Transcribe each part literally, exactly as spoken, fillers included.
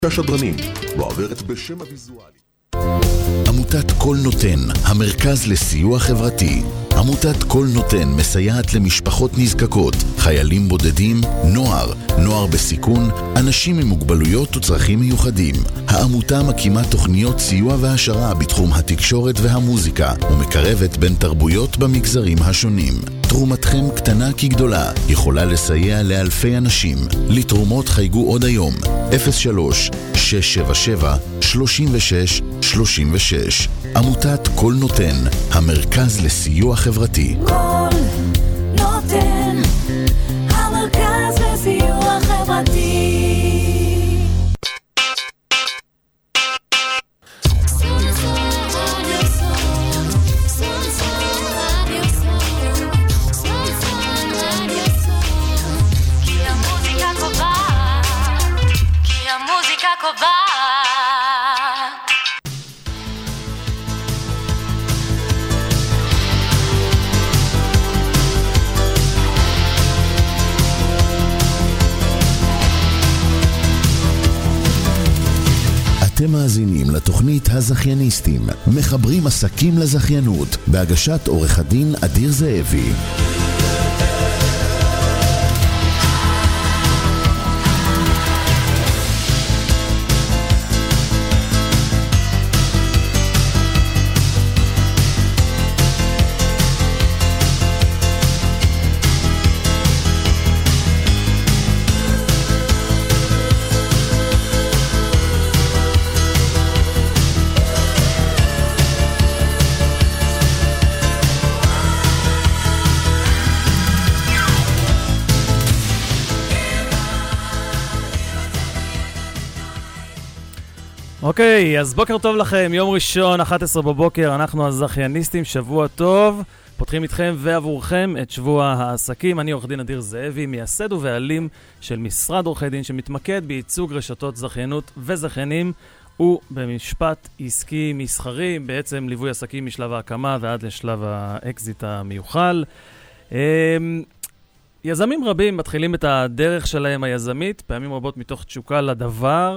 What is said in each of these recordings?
השדרנים ועוברת בשם הוויזואלי. עמותת כל נותן, המרכז לסיוע חברתי. עמותת כל נותן מסייעת למשפחות נזקקות, חיילים בודדים, נוער, נוער בסיכון, אנשים עם מוגבלויות וצרכים מיוחדים. העמותה מקימה תוכניות סיוע והשרה בתחום התקשורת והמוזיקה, ומקרבת בין תרבויות במגזרים השונים. תרומתכם קטנה כגדולה, יכולה לסייע לאלפי אנשים. לתרומות חייגו עוד היום, אפס שלוש שש שבע שבע שלושים ושש שלושים ושש. עמותת כל נותן, המרכז לסיוע חברתי. כל נותן, המרכז לסיוע חברתי. אתם מאזינים לתוכנית הזכייניסטים, מחברים עסקים לזכיינות, בהגשת עורך הדין אדיר זאבי. אוקיי, אז בוקר טוב לכם, יום ראשון, אחת עשרה בבוקר, אנחנו הזכייניסטים, שבוע טוב, פותחים איתכם ועבורכם את שבוע העסקים. אני עורך דין אדיר זאבי, מייסד ובעלים של משרד עורכי דין שמתמקד בייצוג רשתות זכיינות וזכיינים ובמשפט עסקי מסחרי, בעצם ליווי עסקים משלב ההקמה ועד לשלב האקזיט המיוחל. יזמים רבים מתחילים את הדרך שלהם היזמית, פעמים רבות מתוך תשוקה לדבר,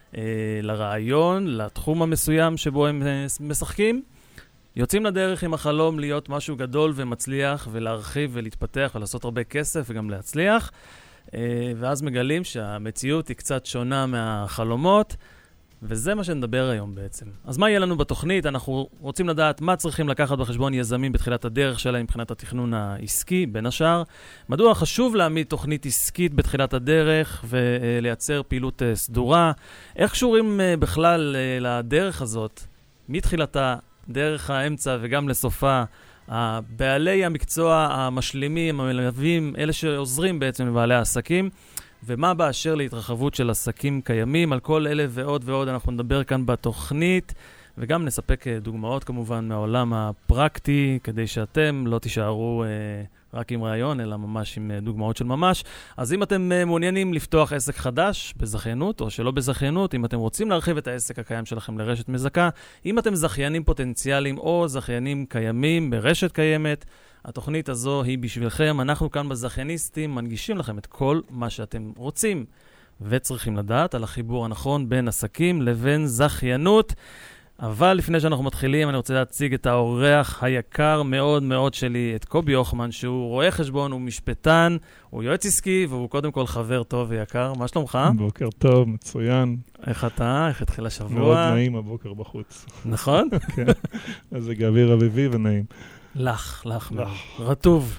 לרעיון, לתחום המסוים שבו הם משחקים. יוצאים לדרך עם החלום להיות משהו גדול ומצליח ולהרחיב ולהתפתח ולעשות הרבה כסף וגם להצליח. ואז מגלים שהמציאות היא קצת שונה מהחלומות, וזה מה שנדבר היום בעצם. אז מה יהיה לנו בתוכנית? אנחנו רוצים לדעת מה צריכים לקחת בחשבון יזמים בתחילת הדרך שלהם מבחינת התכנון העסקי, בין השאר. מדוע חשוב להעמיד תוכנית עסקית בתחילת הדרך ולייצר פעילות סדורה? איך קשורים בכלל לדרך הזאת, מתחילתה, דרך האמצע וגם לסופה, בעלי המקצוע המשלימים, המלווים, אלה שעוזרים בעצם לבעלי העסקים? ומה באשר להתרחבות של עסקים קיימים? על כל אלה ועוד ועוד אנחנו נדבר כאן בתוכנית, וגם נספק דוגמאות כמובן מהעולם הפרקטי, כדי שאתם לא תישארו אה, רק עם רעיון, אלא ממש עם דוגמאות של ממש. אז אם אתם אה, מעוניינים לפתוח עסק חדש בזכיינות, או שלא בזכיינות, אם אתם רוצים להרחיב את העסק הקיים שלכם לרשת מזכה, אם אתם זכיינים פוטנציאליים או זכיינים קיימים ברשת קיימת, התוכנית הזו היא בשבילכם. אנחנו כאן בזכייניסטים מנגישים לכם את כל מה שאתם רוצים וצריכים לדעת על החיבור הנכון בין עסקים לבין זכיינות. אבל לפני שאנחנו מתחילים, אני רוצה להציג את האורח היקר מאוד מאוד שלי, את קובי הוכמן, שהוא רואה חשבון, הוא משפטן, הוא יועץ עסקי, והוא קודם כל חבר טוב ויקר. מה שלומך? בוקר טוב, מצוין. איך אתה? איך התחיל השבוע? מאוד נעים הבוקר בחוץ. נכון? כן, אז זה גאוויר אביבי ונעים. לך, לך, רטוב.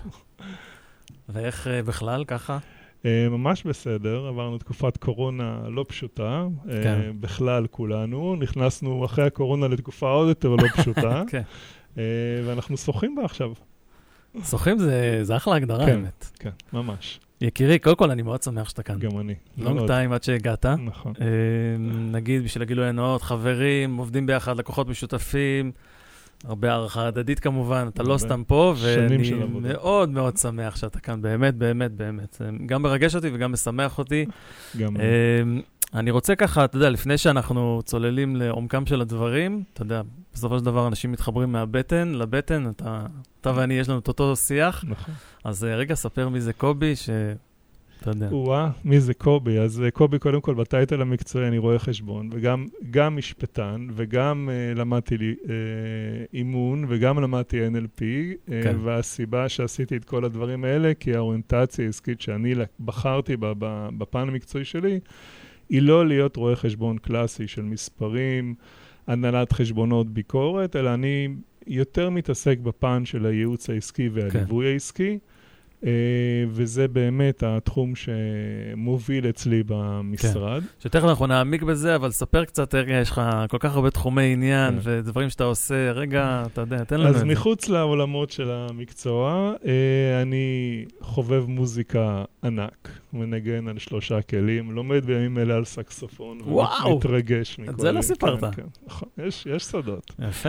ואיך בכלל ככה? ממש בסדר, עברנו תקופת קורונה לא פשוטה, בכלל כולנו, נכנסנו אחרי הקורונה לתקופה עוד יותר לא פשוטה, ואנחנו שוחים בה עכשיו. שוחים זה אחלה הגדרה, האמת. כן, ממש. יקירי, קודם כל אני מאוד שמח שאתה כאן. גם אני. לונג טיים עד שהגעת. נכון. נגיד בשביל הגילוי הנאות, חברים, עובדים ביחד, לקוחות משותפים, הרבה הערכה הדדית כמובן, אתה לא סתם פה, ואני מאוד מאוד שמח שאתה כאן, באמת, באמת, באמת. גם מרגש אותי וגם משמח אותי. גם אני רוצה ככה, אתה יודע, לפני שאנחנו צוללים לעומקם של הדברים, אתה יודע, בסופו של דבר אנשים מתחברים מהבטן לבטן, אתה, אתה ואני יש לנו את אותו שיח. נכון. אז רגע, ספר מי זה קובי, ש... אתה יודע. וואה, מי זה קובי? אז קובי, קודם כל, בטייטל המקצועי אני רואה חשבון, וגם גם משפטן, וגם uh, למדתי לי uh, אימון, וגם למדתי אן אל פי, uh, כן. והסיבה שעשיתי את כל הדברים האלה, כי האוריינטציה העסקית שאני בחרתי בפן המקצועי שלי, היא לא להיות רואה חשבון קלאסי של מספרים, הנהלת חשבונות ביקורת, אלא אני יותר מתעסק בפן של הייעוץ העסקי והליווי העסקי, וזה באמת התחום שמוביל אצלי במשרד. שתכף אנחנו נעמיק בזה, אבל ספר קצת, יש לך כל כך הרבה תחומי עניין ודברים שאתה עושה, רגע, אתה יודע, תן לנו את זה. אז מחוץ לעולמות של המקצוע, אני חובב מוזיקה ענק, מנגן על שלושה כלים, לומד בימים אלה על סקסופון, ומתרגש מכל... את זה לא סיפרת. נכון, יש סודות. יפה.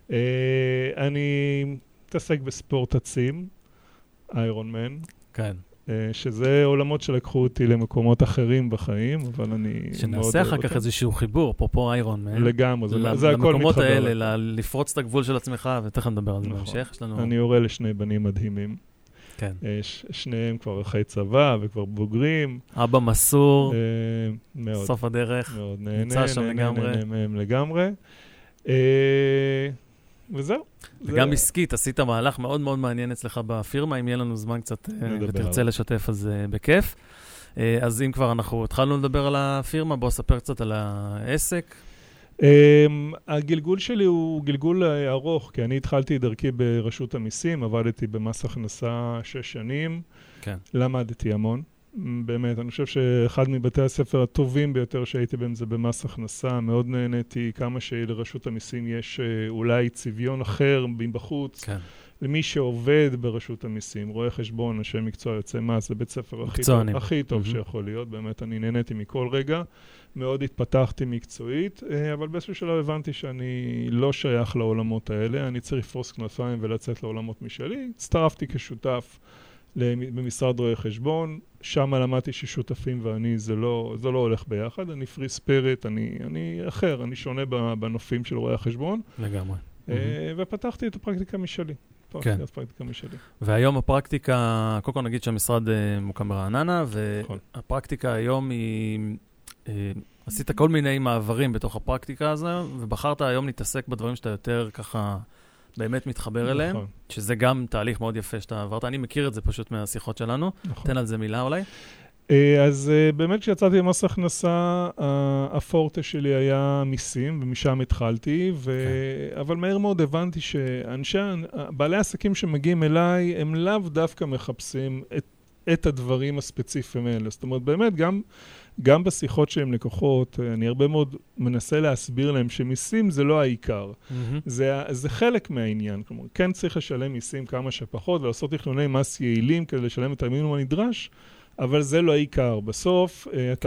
אני מתעסק בספורט עצים, איירון מן. כן. שזה עולמות שלקחו אותי למקומות אחרים בחיים, אבל אני מאוד אוהב אותם. שנעשה אחר כך איזשהו חיבור, פה פה איירון מן. לגמרי, זה הכל מתחבר. למקומות האלה, לפרוץ את הגבול של עצמך, ותכף נדבר על זה בהמשך. אני הורה לשני בנים מדהימים. כן. שניהם כבר אחרי צבא וכבר בוגרים. אבא מסור. מאוד. סוף הדרך. מאוד נמצא שם לגמרי. נהנה מהם לגמרי. וזהו. וגם עסקית, עשית מהלך מאוד מאוד מעניין אצלך בפירמה, אם יהיה לנו זמן קצת ותרצה לשתף, אז בכיף. אז אם כבר אנחנו התחלנו לדבר על הפירמה, בוא ספר קצת על העסק. הגלגול שלי הוא גלגול ארוך, כי אני התחלתי דרכי ברשות המיסים, עבדתי במס הכנסה שש שנים, למדתי המון. באמת, אני חושב שאחד מבתי הספר הטובים ביותר שהייתי בהם זה במס הכנסה, מאוד נהניתי כמה שלרשות המיסים יש אולי צביון אחר מבחוץ, כן. למי שעובד ברשות המיסים, רואה חשבון, אנשי מקצוע יוצא מס, זה בית ספר הכי טוב, הכי טוב mm-hmm. שיכול להיות, באמת אני נהניתי מכל רגע, מאוד התפתחתי מקצועית, אבל באיזשהו שלב הבנתי שאני לא שייך לעולמות האלה, אני צריך לפרוס כנפיים ולצאת לעולמות משלי, הצטרפתי כשותף במשרד רואי חשבון, שם למדתי ששותפים ואני, זה לא, זה לא הולך ביחד, אני פרי ספיריט, אני, אני אחר, אני שונה בנופים של רואי החשבון. לגמרי. ופתחתי את הפרקטיקה משלי. כן. הפרקטיקה משלי. והיום הפרקטיקה, קודם כל נגיד שהמשרד מוקם ברעננה, והפרקטיקה היום היא, עשית כל מיני מעברים בתוך הפרקטיקה הזו, ובחרת היום להתעסק בדברים שאתה יותר ככה, באמת מתחבר אליהם, שזה גם תהליך מאוד יפה שאתה עברת. אני מכיר את זה פשוט מהשיחות שלנו. תן על זה מילה אולי. אז באמת כשיצאתי במס הכנסה, הפורטה שלי היה מיסים, ומשם התחלתי, אבל מהר מאוד הבנתי שאנשי, בעלי העסקים שמגיעים אליי, הם לאו דווקא מחפשים את הדברים הספציפיים האלה. זאת אומרת, באמת גם... גם בשיחות שהם לקוחות, אני הרבה מאוד מנסה להסביר להם שמיסים זה לא העיקר. Mm-hmm. זה, זה חלק מהעניין. כלומר, כן צריך לשלם מיסים כמה שפחות, ולעשות תכנוני מס יעילים כדי לשלם את המינימום הנדרש, אבל זה לא העיקר. בסוף, כן.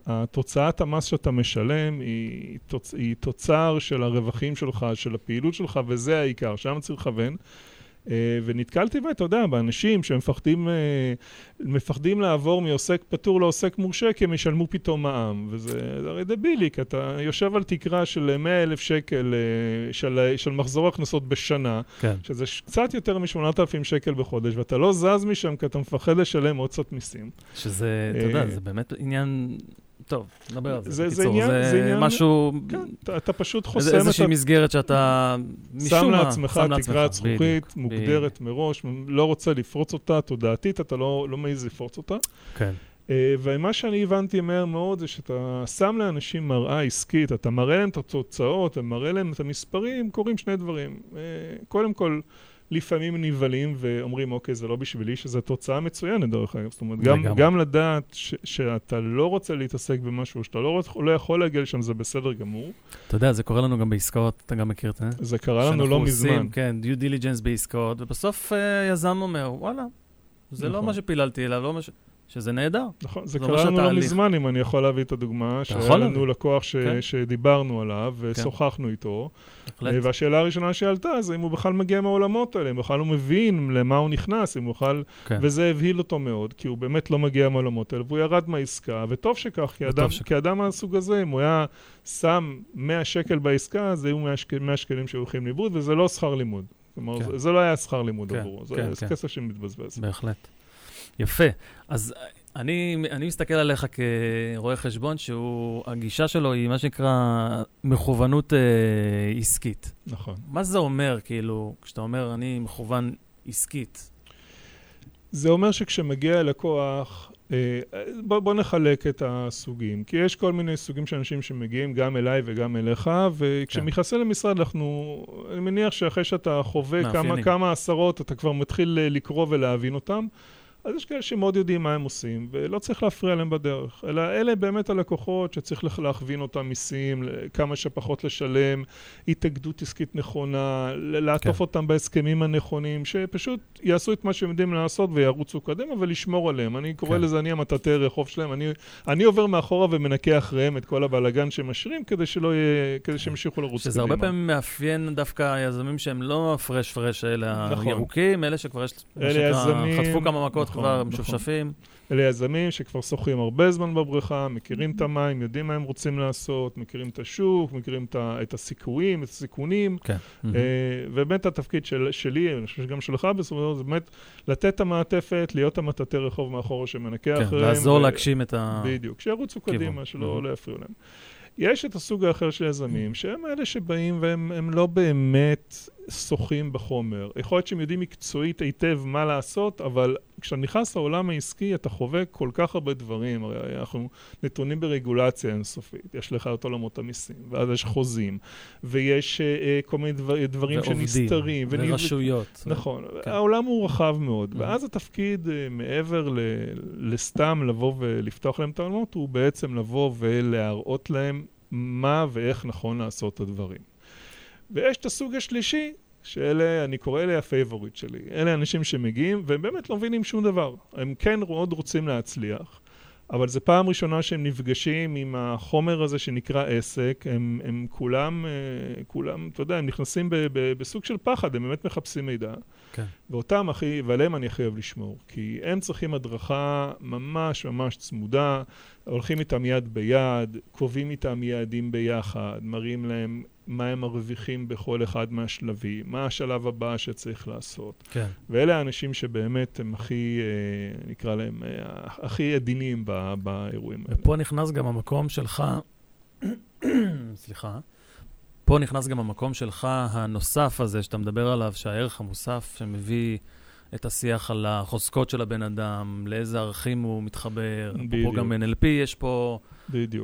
התוצאת המס שאתה משלם היא, תוצ, היא תוצר של הרווחים שלך, של הפעילות שלך, וזה העיקר. שם צריך לכוון. Uh, ונתקלתי בה, אתה יודע, באנשים שמפחדים uh, מפחדים לעבור מעוסק פטור לעוסק מורשה, כי הם ישלמו פתאום מע"מ, וזה הרי דבילי, כי אתה יושב על תקרה של מאה אלף שקל uh, של, של מחזור הכנסות בשנה, כן. שזה קצת יותר מ-שמונת אלפים שקל בחודש, ואתה לא זז משם, כי אתה מפחד לשלם עוד קצת מיסים. שזה, אתה יודע, זה באמת עניין... טוב, נדבר על זה. זה, זה, עניין, זה, זה עניין, משהו... כן, אתה, אתה פשוט חוסם... איזושהי אתה... מסגרת שאתה... שם לעצמך תקרת זכוכית, מוגדרת בדיוק. מראש, לא רוצה לפרוץ אותה, תודעתית, אתה לא, לא מעיז לפרוץ אותה. כן. Uh, ומה שאני הבנתי מהר מאוד זה שאתה שם לאנשים מראה עסקית, אתה מראה להם את התוצאות, אתה מראה להם את המספרים, קורים שני דברים. Uh, קודם כל... לפעמים נבלים ואומרים, אוקיי, זה לא בשבילי, שזו תוצאה מצוינת דרך אגב. זאת אומרת, גם, גם לדעת ש- שאתה לא רוצה להתעסק במשהו, שאתה לא, רוצה, לא יכול להגיע לשם, זה בסדר גמור. אתה יודע, זה קורה לנו גם בעסקאות, אתה גם מכיר את זה? זה קרה לנו לא מזמן. עושים, כן, due diligence בעסקאות, ובסוף uh, יזם אומר, וואלה, זה נכון. לא מה שפיללתי, אלא לא מה ש... שזה נהדר. נכון, זה קרה לנו לא מזמן, אם אני יכול להביא את הדוגמה, שהיה לנו לקוח שדיברנו עליו ושוחחנו איתו, והשאלה הראשונה שעלתה, זה אם הוא בכלל מגיע מהעולמות האלה, אם בכלל הוא מבין למה הוא נכנס, אם הוא בכלל, וזה הבהיל אותו מאוד, כי הוא באמת לא מגיע מהעולמות האלה, והוא ירד מהעסקה, וטוב שכך, כי אדם מהסוג הזה, אם הוא היה שם מאה שקל בעסקה, אז היו מאה שקלים שהולכים לאיבוד, וזה לא שכר לימוד. כלומר, זה לא היה שכר לימוד עבורו, זה כסף שמתבזבז. בהחלט. יפה. אז אני, אני מסתכל עליך כרואה חשבון, שהוא, הגישה שלו היא מה שנקרא מכוונות אה, עסקית. נכון. מה זה אומר, כאילו, כשאתה אומר, אני מכוון עסקית? זה אומר שכשמגיע לקוח, אה, בוא, בוא נחלק את הסוגים, כי יש כל מיני סוגים של אנשים שמגיעים גם אליי וגם אליך, וכשמכנסים כן. למשרד, אנחנו, אני מניח שאחרי שאתה חווה כמה, כמה עשרות, אתה כבר מתחיל לקרוא ולהבין אותם, אז יש כאלה שמאוד יודעים מה הם עושים, ולא צריך להפריע להם בדרך, אלא אלה באמת הלקוחות שצריך להכווין אותם מיסים, כמה שפחות לשלם, התאגדות עסקית נכונה, לעטוף כן. אותם בהסכמים הנכונים, שפשוט יעשו את מה שהם יודעים לעשות וירוצו קדימה ולשמור עליהם. אני קורא כן. לזה, אני המטאטא רחוב שלהם, אני, אני עובר מאחורה ומנקה אחריהם את כל הבלגן שמשרים, כדי שלא יהיה, כדי שימשיכו לרוץ קדימה. שזה הרבה פעמים מאפיין דווקא יזמים שהם לא פרש פרש, אלה נכון. הירוקים, אלה שכבר יש, אלה יזמים, חטפו כמה מכות נכון, כבר משופשפים. נכון. אלה יזמים שכבר שוחים הרבה זמן בבריכה, מכירים את המים, יודעים מה הם רוצים לעשות, מכירים את השוק, מכירים את הסיכויים, את הסיכונים. כן. Uh, ובאמת התפקיד של, שלי, אני חושב שגם שלך בסופו, זה באמת לתת את המעטפת, להיות המטאטא רחוב מאחורה שמנקה כן, אחריהם. לעזור ו... להגשים את ה... בדיוק, שירוצו קדימה, שלא לא יפריעו להם. יש את הסוג האחר של יזמים, שהם אלה שבאים והם לא באמת שוחים בחומר. יכול להיות שהם יודעים מקצועית היטב מה לעשות, אבל כשאתה נכנס לעולם העסקי, אתה חווה כל כך הרבה דברים. הרי אנחנו נתונים ברגולציה אינסופית. יש לך את עולמות המיסים, ואז יש חוזים, ויש uh, כל מיני דבר, דברים ועובדים, שנסתרים. ורשויות. נכון. כן. העולם הוא רחב מאוד. ואז התפקיד, uh, מעבר ל, לסתם לבוא ולפתוח להם את העולמות, הוא בעצם לבוא ולהראות להם מה ואיך נכון לעשות את הדברים. ויש את הסוג השלישי, שאלה, אני קורא אלה הפייבוריט שלי. אלה אנשים שמגיעים, והם באמת לא מבינים שום דבר. הם כן מאוד רוצים להצליח, אבל זו פעם ראשונה שהם נפגשים עם החומר הזה שנקרא עסק. הם, הם כולם, כולם, אתה יודע, הם נכנסים ב, ב, בסוג של פחד, הם באמת מחפשים מידע. כן. ואותם הכי, ועליהם אני חייב לשמור, כי הם צריכים הדרכה ממש ממש צמודה, הולכים איתם יד ביד, קובעים איתם יעדים ביחד, מראים להם מה הם מרוויחים בכל אחד מהשלבים, מה השלב הבא שצריך לעשות. כן. ואלה האנשים שבאמת הם הכי, נקרא להם, הכי עדינים באירועים האלה. ופה נכנס גם המקום שלך, סליחה, פה נכנס גם המקום שלך הנוסף הזה שאתה מדבר עליו, שהערך המוסף שמביא את השיח על החוזקות של הבן אדם, לאיזה ערכים הוא מתחבר. פה גם אן אל פי יש פה... בדיוק.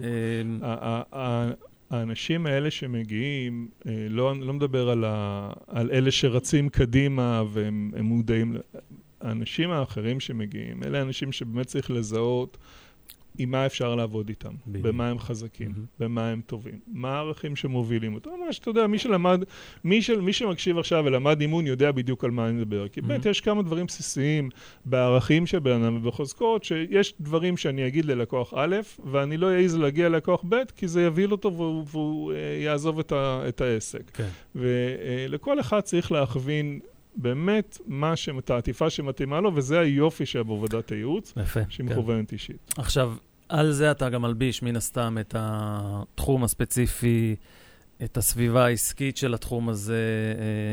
האנשים האלה שמגיעים, לא, לא מדבר על, ה, על אלה שרצים קדימה והם מודעים, האנשים האחרים שמגיעים, אלה האנשים שבאמת צריך לזהות עם מה אפשר לעבוד איתם, בדיוק. במה הם חזקים, mm-hmm. במה הם טובים, מה הערכים שמובילים אותו. ממש, אתה יודע, מי שלמד, מי, של, מי שמקשיב עכשיו ולמד אימון יודע בדיוק על מה אני מדבר. כי mm-hmm. באמת יש כמה דברים בסיסיים בערכים של בן אדם ובחוזקות, שיש דברים שאני אגיד ללקוח א', ואני לא אעז להגיע ללקוח ב', כי זה יביל אותו והוא, והוא יעזוב את, ה, את העסק. כן. ולכל אחד צריך להכווין באמת מה שמת, העטיפה שמתאימה לו, וזה היופי שבעבודת הייעוץ, שהיא מכוונת אישית. עכשיו, על זה אתה גם מלביש מן הסתם את התחום הספציפי, את הסביבה העסקית של התחום הזה,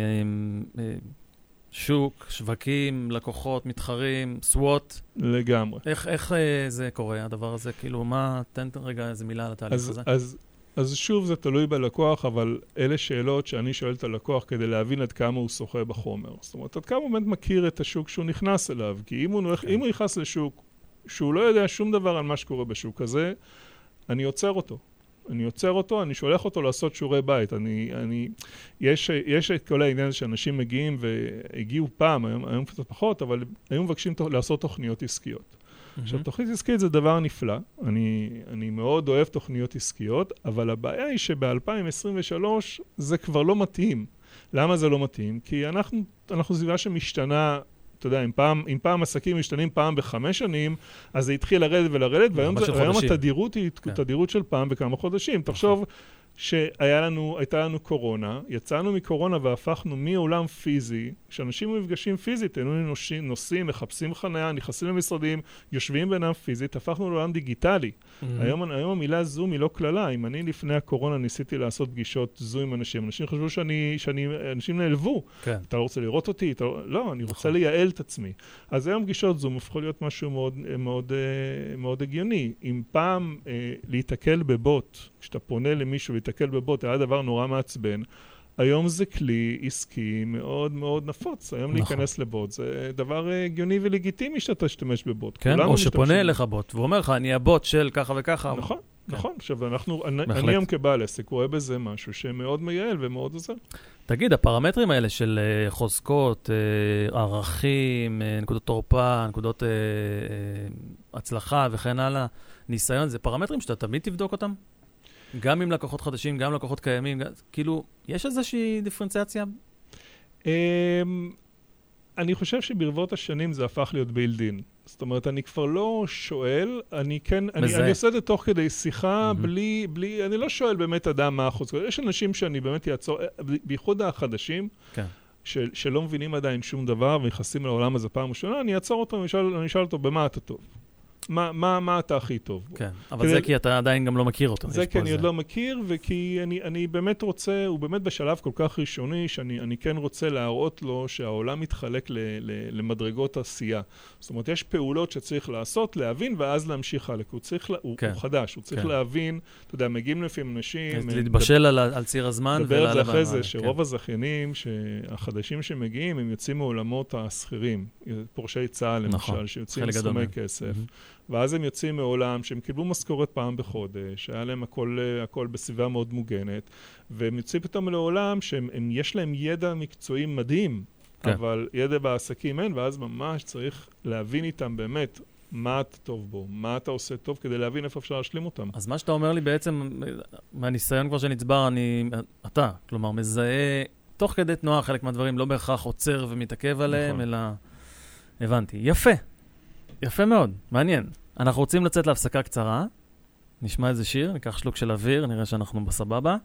שוק, שווקים, לקוחות, מתחרים, סוואט. לגמרי. איך, איך זה קורה, הדבר הזה? כאילו, מה, תן רגע איזה מילה על התהליך אז, הזה. אז, אז שוב, זה תלוי בלקוח, אבל אלה שאלות שאני שואל את הלקוח כדי להבין עד כמה הוא שוחה בחומר. זאת אומרת, עד כמה הוא באמת מכיר את השוק שהוא נכנס אליו. כי אם הוא, כן. אם הוא נכנס לשוק שהוא לא יודע שום דבר על מה שקורה בשוק הזה, אני עוצר אותו. אני עוצר אותו, אני שולח אותו לעשות שיעורי בית. אני, אני, יש, יש את כל העניין שאנשים מגיעים והגיעו פעם, היום, היום קצת פחות, אבל היו מבקשים לעשות תוכניות עסקיות. Mm-hmm. עכשיו, תוכנית עסקית זה דבר נפלא. אני, אני מאוד אוהב תוכניות עסקיות, אבל הבעיה היא שב-אלפיים עשרים ושלוש זה כבר לא מתאים. למה זה לא מתאים? כי אנחנו, אנחנו סביבה שמשתנה, אתה יודע, אם פעם, אם פעם עסקים משתנים פעם בחמש שנים, אז זה התחיל לרדת ולרדת, והיום, זה, והיום התדירות היא כן. תדירות של פעם בכמה חודשים. תחשוב, שהיה לנו, הייתה לנו קורונה, יצאנו מקורונה והפכנו מעולם פיזי, שאנשים מפגשים פיזית, היינו נוסעים, נוסעים, מחפשים חניה, נכנסים למשרדים, יושבים בינם פיזית, הפכנו לעולם דיגיטלי. Mm-hmm. היום, היום המילה זום היא לא כללה. אם אני לפני הקורונה ניסיתי לעשות פגישות זום עם אנשים, אנשים חשבו שאני, שאני, אנשים נעלבו. כן. אתה לא רוצה לראות אותי? אתה לא, לא, אני רוצה לייעל את עצמי. אז היום פגישות זום הפכו להיות משהו מאוד, מאוד, מאוד הגיוני. אם פעם להתקל בבוט, כשאתה פונה למישהו להתקל בבוט, היה דבר נורא מעצבן, היום זה כלי עסקי מאוד מאוד נפוץ. היום נכון. להיכנס לבוט זה דבר הגיוני ולגיטימי שאתה תשתמש בבוט. כן, או שפונה אליך בוט, ואומר לך, אני הבוט של ככה וככה. נכון, כן. נכון. עכשיו, אנחנו, אני, אני היום כבעל עסק רואה בזה משהו שמאוד מייעל ומאוד עוזר. תגיד, הפרמטרים האלה של uh, חוזקות, uh, ערכים, uh, נקודות תורפה, נקודות uh, uh, הצלחה וכן הלאה, ניסיון, זה פרמטרים שאתה תמיד תבדוק אותם? גם עם לקוחות חדשים, גם לקוחות קיימים, כאילו, יש איזושהי דיפרנציאציה? אני חושב שברבות השנים זה הפך להיות בילדין. זאת אומרת, אני כבר לא שואל, אני כן, אני, אני עושה את זה תוך כדי שיחה, mm-hmm. בלי, בלי, אני לא שואל באמת אדם מה החוזקות. יש אנשים שאני באמת יעצור, בייחוד החדשים, כן. של, שלא מבינים עדיין שום דבר, ונכנסים לעולם הזה פעם ראשונה, אני אעצור אותו, אני אשאל, אני אשאל אותו, במה אתה טוב? מה, מה, מה אתה הכי טוב? כן, אבל זה כי אתה עדיין גם לא מכיר אותו. זה כי אני עוד לא מכיר, וכי אני, אני באמת רוצה, הוא באמת בשלב כל כך ראשוני, שאני אני כן רוצה להראות לו שהעולם מתחלק ל, ל, למדרגות עשייה. זאת אומרת, יש פעולות שצריך לעשות, להבין, ואז להמשיך הלאה. הוא צריך, הוא, הוא חדש, הוא צריך להבין, אתה יודע, מגיעים לפעמים אנשים... להתבשל על, על ציר הזמן. דבר את זה אחרי זה, שרוב הזכיינים, החדשים שמגיעים, הם יוצאים מעולמות הסחירים, פורשי צה"ל למשל, שיוצאים סכומי כסף. ואז הם יוצאים מעולם שהם קיבלו משכורת פעם בחודש, היה להם הכל, הכל בסביבה מאוד מוגנת, והם יוצאים פתאום לעולם שיש להם ידע מקצועי מדהים, כן. אבל ידע בעסקים אין, ואז ממש צריך להבין איתם באמת מה אתה טוב בו, מה אתה עושה טוב, כדי להבין איפה אפשר להשלים אותם. אז מה שאתה אומר לי בעצם, מהניסיון כבר שנצבר, אני, אתה, כלומר, מזהה, תוך כדי תנועה חלק מהדברים לא בהכרח עוצר ומתעכב עליהם, נכון. אלא... הבנתי. יפה. יפה מאוד, מעניין. אנחנו רוצים לצאת להפסקה קצרה, נשמע איזה שיר, ניקח שלוק של אוויר, נראה שאנחנו בסבבה,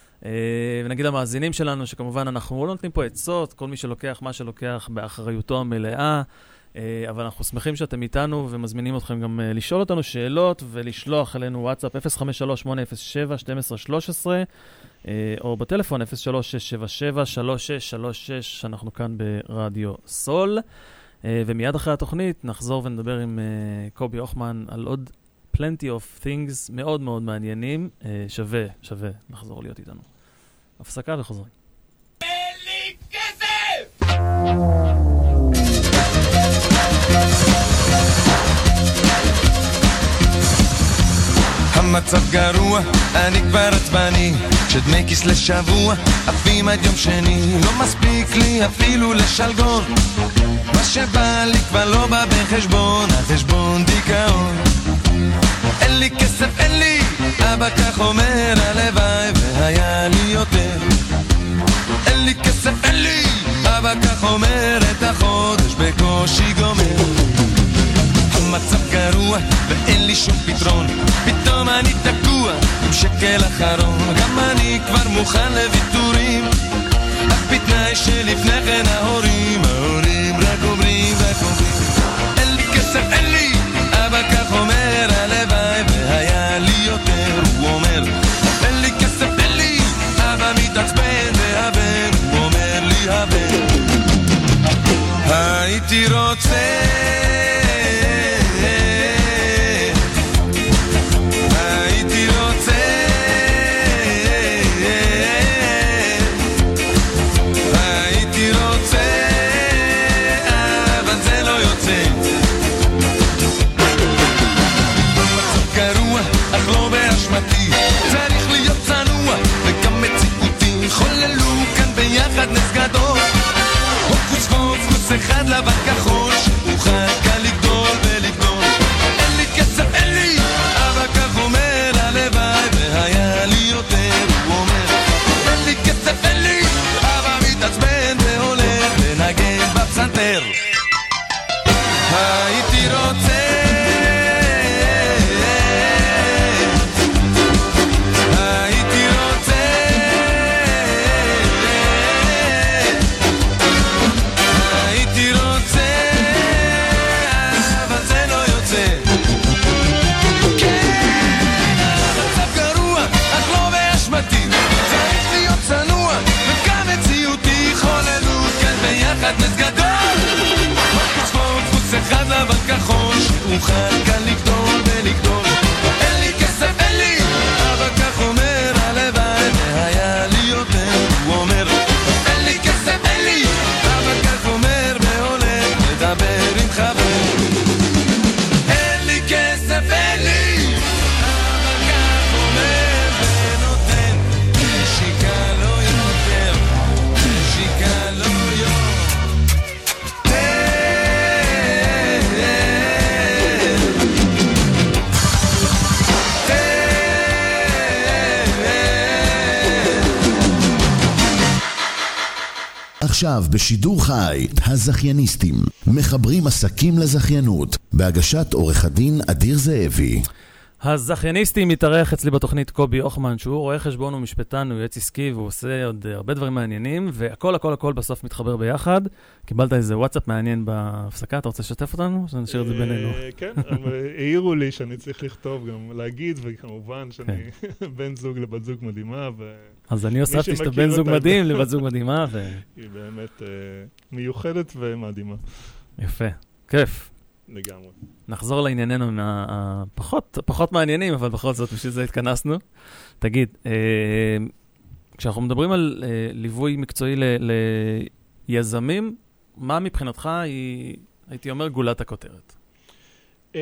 ונגיד למאזינים שלנו שכמובן אנחנו לא נותנים פה עצות, כל מי שלוקח מה שלוקח באחריותו המלאה, אבל אנחנו שמחים שאתם איתנו ומזמינים אתכם גם לשאול אותנו שאלות ולשלוח אלינו וואטסאפ אפס חמש שלוש שמונה אפס שבע שתים עשרה שלוש עשרה או בטלפון אפס שלוש שש שבע שבע שלוש שש שלוש שש, אנחנו כאן ברדיו סול. ומיד אחרי התוכנית נחזור ונדבר עם uh, קובי אוחמן על עוד plenty of things מאוד מאוד מעניינים. Uh, שווה, שווה לחזור להיות איתנו. הפסקה וחוזרים. אין לי כסף! המצב גרוע, אני כבר עצבני, שדמי כיס לשבוע, עפים עד יום שני, לא מספיק לי אפילו לשלגון, מה שבא לי כבר לא בא בחשבון, החשבון דיכאון. אין לי כסף, אין לי, אבא כך אומר, הלוואי והיה לי יותר. אין לי כסף, אין לי, אבא כך אומר, את החודש בקושי גומר. המצב גרוע ואין לי שום פתרון, פתאום אני תקוע עם שקל אחרון, גם אני כבר מוכן לוויתורים, אך בתנאי שלפני כן ההורים, ההורים רק אומרים רק אומרים. אין לי כסף, אין לי, אבא כך אומר, הלוואי והיה לי יותר. הוא אומר, אין לי כסף, אין לי, אבא מתעצבן והבן, הוא אומר לי הבן, הייתי רוצה צריך להיות צנוע וגם מציאותי, חוללו כאן ביחד נס גדול, הוקוס פוקוס אחד לבן כחול שאוכל כאן לגדול ולגדול. אין לי כסף, אין לי, אבא כך אומר, הלוואי והיה לי יותר. הוא אומר, אין לי כסף, אין לי, אבא מתעצבן והולך לנגן בפסנתר. הייתי רוצה הייתי רוצה עכשיו בשידור חי, הזכייניסטים, מחברים עסקים לזכיינות, בהגשת עורך הדין אדיר זאבי. הזכייניסטים מתארח אצלי בתוכנית קובי אוחמן, שהוא רואה חשבון ומשפטן, הוא יועץ עסקי, והוא עושה עוד הרבה דברים מעניינים, והכל הכל הכל בסוף מתחבר ביחד. קיבלת איזה וואטסאפ מעניין בהפסקה, אתה רוצה לשתף אותנו? שנשאיר את זה בינינו. כן, העירו לי שאני צריך לכתוב גם, להגיד, וכמובן שאני בן זוג לבת זוג מדהימה. אז אני הוספתי שאתה בן זוג מדהים לבת זוג מדהימה. היא באמת מיוחדת ומדהימה. יפה, כיף. לגמרי. נחזור לענייננו הפחות, פחות מעניינים, אבל בכל זאת בשביל זה התכנסנו. תגיד, אה, כשאנחנו מדברים על אה, ליווי מקצועי ל, ליזמים, מה מבחינתך היא, הייתי אומר, גולת הכותרת? אה,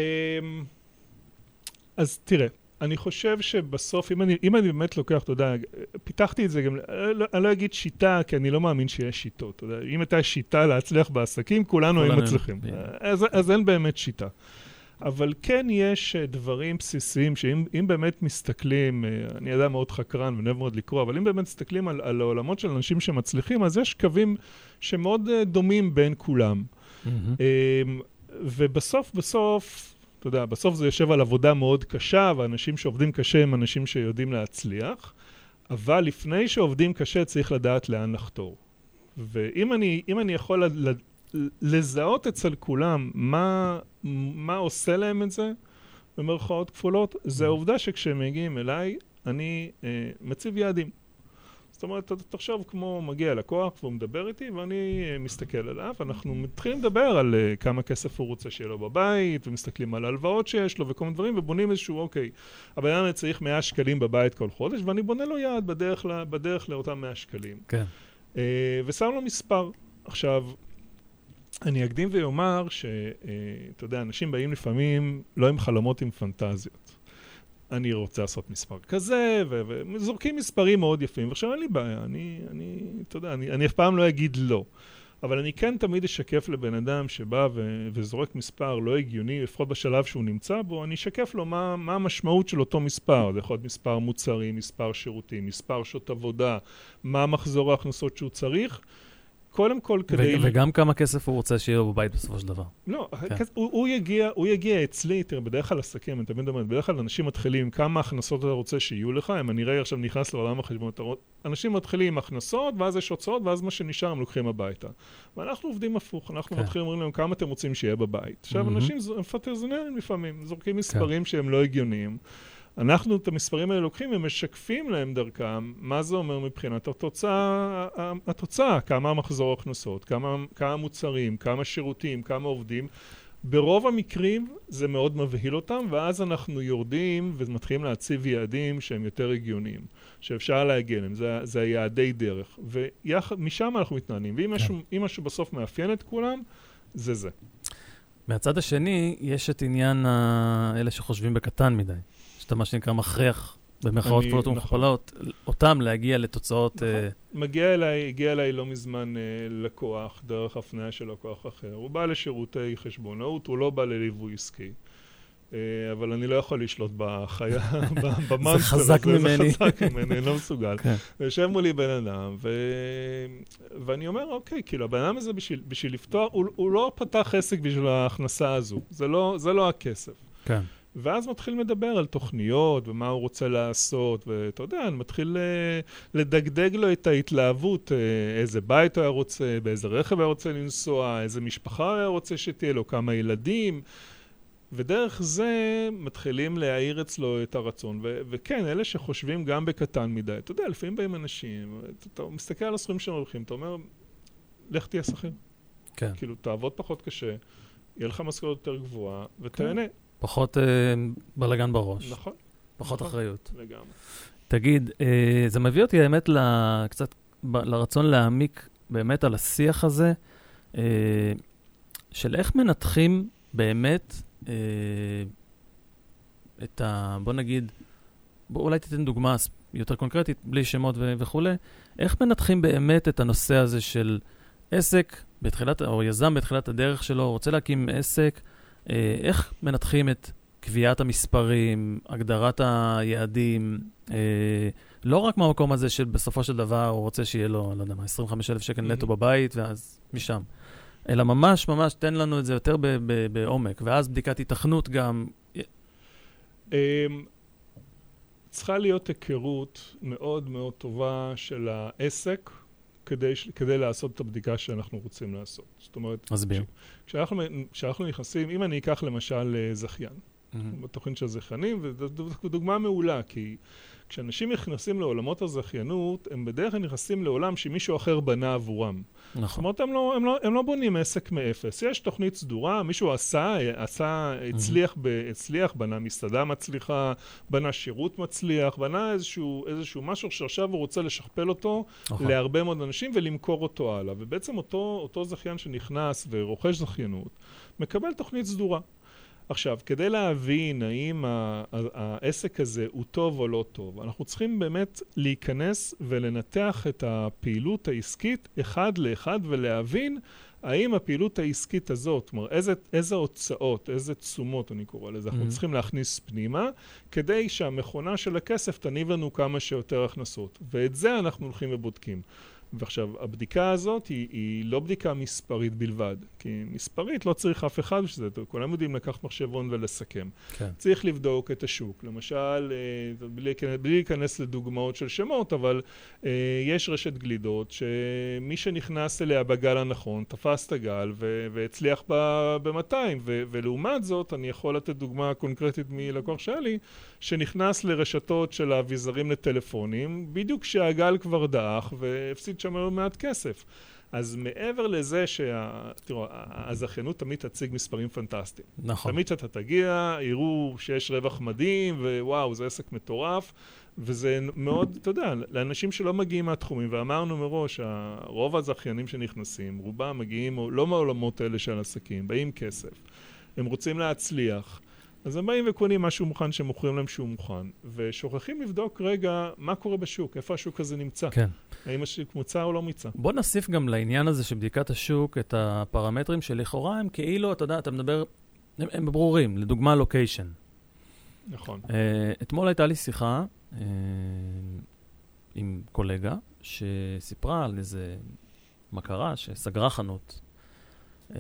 אז תראה, אני חושב שבסוף, אם אני, אם אני באמת לוקח, אתה יודע, פיתחתי את זה גם, אני לא אגיד שיטה, כי אני לא מאמין שיש שיטות. אתה יודע, אם הייתה שיטה להצליח בעסקים, כולנו היינו מצליחים. אז, אז אין באמת שיטה. אבל כן יש דברים בסיסיים, שאם אם באמת מסתכלים, אני יודע מאוד חקרן ונאהב מאוד לקרוא, אבל אם באמת מסתכלים על, על העולמות של אנשים שמצליחים, אז יש קווים שמאוד דומים בין כולם. Mm-hmm. ובסוף, בסוף, אתה יודע, בסוף זה יושב על עבודה מאוד קשה, ואנשים שעובדים קשה הם אנשים שיודעים להצליח, אבל לפני שעובדים קשה צריך לדעת לאן לחתור. ואם אני, אם אני יכול לזהות אצל כולם מה, מה עושה להם את זה, במרכאות כפולות, זה העובדה שכשהם מגיעים אליי, אני אה, מציב יעדים. זאת אומרת, תחשוב כמו מגיע לקוח והוא מדבר איתי ואני מסתכל עליו, אנחנו מתחילים לדבר על כמה כסף הוא רוצה שיהיה לו בבית, ומסתכלים על הלוואות שיש לו וכל מיני דברים, ובונים איזשהו, אוקיי, הבן אדם צריך מאה שקלים בבית כל חודש, ואני בונה לו יעד בדרך, בדרך לאותם מאה שקלים. כן. ושם לו מספר. עכשיו, אני אקדים ויאמר שאתה יודע, אנשים באים לפעמים לא עם חלומות, עם פנטזיות. אני רוצה לעשות מספר כזה, וזורקים מספרים מאוד יפים, ועכשיו אין לי בעיה, אני, אני, אתה יודע, אני, אני אף פעם לא אגיד לא. אבל אני כן תמיד אשקף לבן אדם שבא ו- וזורק מספר לא הגיוני, לפחות בשלב שהוא נמצא בו, אני אשקף לו מה, מה המשמעות של אותו מספר. זה יכול להיות מספר מוצרים, מספר שירותים, מספר שעות עבודה, מה מחזור ההכנסות שהוא צריך. קודם כל כדי... וגם כמה כסף הוא רוצה שיהיה לו בבית בסופו של דבר. לא, הוא יגיע, הוא יגיע אצלי, תראה, בדרך כלל עסקים, אני תמיד אומר, בדרך כלל אנשים מתחילים, כמה הכנסות אתה רוצה שיהיו לך, אם אני רגע עכשיו נכנס לעולם החשבון, אנשים מתחילים עם הכנסות, ואז יש הוצאות, ואז מה שנשאר הם לוקחים הביתה. ואנחנו עובדים הפוך, אנחנו מתחילים אומרים להם כמה אתם רוצים שיהיה בבית. עכשיו, אנשים מפטרזונרים לפעמים, זורקים מספרים שהם לא הגיוניים. אנחנו את המספרים האלה לוקחים ומשקפים להם דרכם, מה זה אומר מבחינת התוצאה, התוצאה, כמה מחזור הכנסות, כמה, כמה מוצרים, כמה שירותים, כמה עובדים. ברוב המקרים זה מאוד מבהיל אותם, ואז אנחנו יורדים ומתחילים להציב יעדים שהם יותר הגיוניים, שאפשר להגיע להם, זה, זה היעדי דרך. ומשם אנחנו מתנהלים, ואם משהו, אם משהו בסוף מאפיין את כולם, זה זה. מהצד השני, יש את עניין האלה שחושבים בקטן מדי. שאתה מה שנקרא מכריח במרכאות כפולות ומכופלות, אותם להגיע לתוצאות... מגיע אליי, הגיע אליי לא מזמן לקוח, דרך הפניה של לקוח אחר. הוא בא לשירותי חשבונאות, הוא לא בא לליווי עסקי. אבל אני לא יכול לשלוט בחיה, במנטר. זה חזק ממני. זה חזק ממני, אני לא מסוגל. ויושב מולי בן אדם, ואני אומר, אוקיי, כאילו, הבן אדם הזה בשביל לפתוח, הוא לא פתח עסק בשביל ההכנסה הזו. זה לא הכסף. כן. ואז מתחיל לדבר על תוכניות ומה הוא רוצה לעשות, ואתה יודע, אני מתחיל לדגדג לו את ההתלהבות, איזה בית הוא היה רוצה, באיזה רכב היה רוצה לנסוע, איזה משפחה היה רוצה שתהיה לו, כמה ילדים, ודרך זה מתחילים להעיר אצלו את הרצון. ו- וכן, אלה שחושבים גם בקטן מדי, אתה יודע, לפעמים באים אנשים, אתה, אתה מסתכל על הסכומים שמרוויחים, אתה אומר, לך תהיה שכיר. כן. כאילו, תעבוד פחות קשה, יהיה לך משכורת יותר גבוהה, ותהנה. כן. פחות אה, בלגן בראש. נכון. פחות נכון. אחריות. לגמרי. תגיד, אה, זה מביא אותי האמת קצת ב- לרצון להעמיק באמת על השיח הזה, אה, של איך מנתחים באמת אה, את ה... בוא נגיד, בוא אולי תתן דוגמה יותר קונקרטית, בלי שמות ו- וכו', איך מנתחים באמת את הנושא הזה של עסק, בתחילת, או יזם בתחילת הדרך שלו, רוצה להקים עסק, איך מנתחים את קביעת המספרים, הגדרת היעדים, לא רק מהמקום הזה שבסופו של דבר הוא רוצה שיהיה לו, לא יודע מה, עשרים וחמישה אלף שקל נטו בבית, ואז משם. אלא ממש, ממש, תן לנו את זה יותר ב- ב- בעומק, ואז בדיקת התכנות גם... צריכה להיות היכרות מאוד מאוד טובה של העסק, כדי, כדי לעשות את הבדיקה שאנחנו רוצים לעשות. זאת אומרת, מסביר. כשאנחנו, כשאנחנו נכנסים, אם אני אקח למשל זכיין, mm-hmm. בתוכנית של זכיינים, וזו דוגמה מעולה, כי כשאנשים נכנסים לעולמות הזכיינות, הם בדרך כלל נכנסים לעולם שמישהו אחר בנה עבורם. נכון. זאת אומרת, הם לא, הם לא, הם לא בונים עסק מאפס. יש תוכנית סדורה, מישהו עשה, עשה, הצליח, ב, הצליח, בנה מסעדה מצליחה, בנה שירות מצליח, בנה איזשהו, איזשהו משהו שעכשיו הוא רוצה לשכפל אותו נכון. להרבה מאוד אנשים ולמכור אותו הלאה. ובעצם אותו, אותו זכיין שנכנס ורוכש זכיינות, מקבל תוכנית סדורה. עכשיו, כדי להבין האם העסק הזה הוא טוב או לא טוב, אנחנו צריכים באמת להיכנס ולנתח את הפעילות העסקית אחד לאחד ולהבין האם הפעילות העסקית הזאת, כלומר, איזה, איזה הוצאות, איזה תשומות אני קורא לזה, אנחנו צריכים להכניס פנימה, כדי שהמכונה של הכסף תניב לנו כמה שיותר הכנסות. ואת זה אנחנו הולכים ובודקים. ועכשיו, הבדיקה הזאת היא, היא לא בדיקה מספרית בלבד, כי מספרית לא צריך אף אחד שזה, כולם יודעים לקחת מחשבון ולסכם. כן. צריך לבדוק את השוק. למשל, בלי, בלי להיכנס לדוגמאות של שמות, אבל אה, יש רשת גלידות שמי שנכנס אליה בגל הנכון, תפס את הגל ו- והצליח ב-מאתיים, ו- ולעומת זאת, אני יכול לתת דוגמה קונקרטית מלקוח שלי, שנכנס לרשתות של האביזרים לטלפונים, בדיוק כשהגל כבר דאח והפסיד שם לא מעט כסף. אז מעבר לזה שהזכיינות תמיד תציג מספרים פנטסטיים. נכון. תמיד שאתה תגיע, יראו שיש רווח מדהים, ווואו, זה עסק מטורף, וזה מאוד, אתה יודע, לאנשים שלא מגיעים מהתחומים, ואמרנו מראש, רוב הזכיינים שנכנסים, רובם מגיעים לא מהעולמות האלה של עסקים, באים כסף. הם רוצים להצליח. אז הם באים וקונים משהו מוכן שמוכרים להם שהוא מוכן, ושוכחים לבדוק רגע מה קורה בשוק, איפה השוק הזה נמצא. כן. האם השוק מוצא או לא מוצא. בוא נוסיף גם לעניין הזה של בדיקת השוק את הפרמטרים שלכאורה הם כאילו, אתה יודע, אתה מדבר, הם, הם ברורים, לדוגמה לוקיישן. נכון. Uh, אתמול הייתה לי שיחה uh, עם קולגה שסיפרה על איזה מכרה שסגרה חנות. Uh,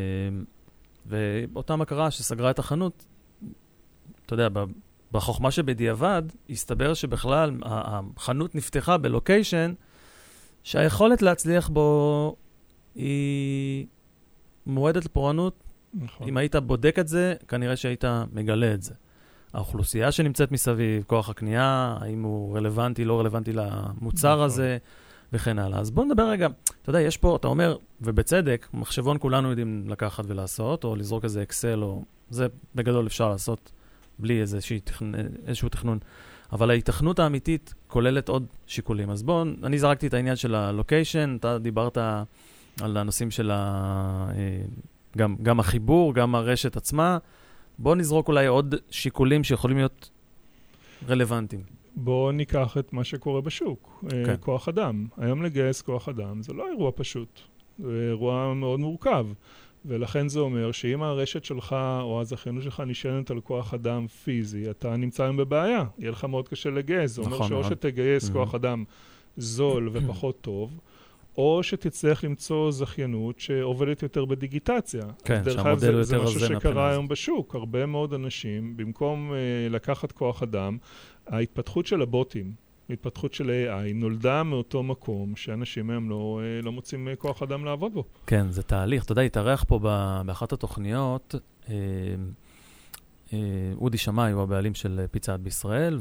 ואותה מכרה שסגרה את החנות, אתה יודע, בחוכמה שבדיעבד, הסתבר שבכלל החנות נפתחה בלוקיישן, שהיכולת להצליח בו היא מועדת לפורענות. נכון. אם היית בודק את זה, כנראה שהיית מגלה את זה. האוכלוסייה שנמצאת מסביב, כוח הקנייה, האם הוא רלוונטי, לא רלוונטי למוצר נכון. הזה, וכן הלאה. אז בוא נדבר רגע, אתה יודע, יש פה, אתה אומר, ובצדק, מחשבון כולנו יודעים לקחת ולעשות, או לזרוק איזה אקסל, או זה בגדול אפשר לעשות בלי איזשהו תכנון, איזשהו תכנון. אבל ההיתכנות האמיתית כוללת עוד שיקולים. אז בוא, אני זרקתי את העניין של הלוקיישן, אתה דיברת על הנושאים של ה, גם, גם החיבור, גם הרשת עצמה. בוא נזרוק אולי עוד שיקולים שיכולים להיות רלוונטיים. בואו ניקח את מה שקורה בשוק, okay. כוח אדם. היום לגייס כוח אדם זה לא אירוע פשוט, זה אירוע מאוד מורכב. ולכן זה אומר שאם הרשת שלך או הזכיינות שלך נשענת על כוח אדם פיזי, אתה נמצא היום בבעיה. יהיה לך מאוד קשה לגייס. זה אומר שאו שתגייס כוח אדם זול ופחות טוב, או שתצטרך למצוא זכיינות שעובדת יותר בדיגיטציה. כן, שהמודל הוא יותר רזה. זה משהו שקרה היום בשוק. הרבה מאוד אנשים, במקום uh, לקחת כוח אדם, ההתפתחות של הבוטים, ההתפתחות של איי איי, נולדה מאותו מקום שאנשים הם לא, לא מוצאים כוח אדם לעבוד בו. כן, זה תהליך. אתה יודע, התארח פה באחת התוכניות, אה, אה, אודי שמאי הוא הבעלים של פיצה הט בישראל,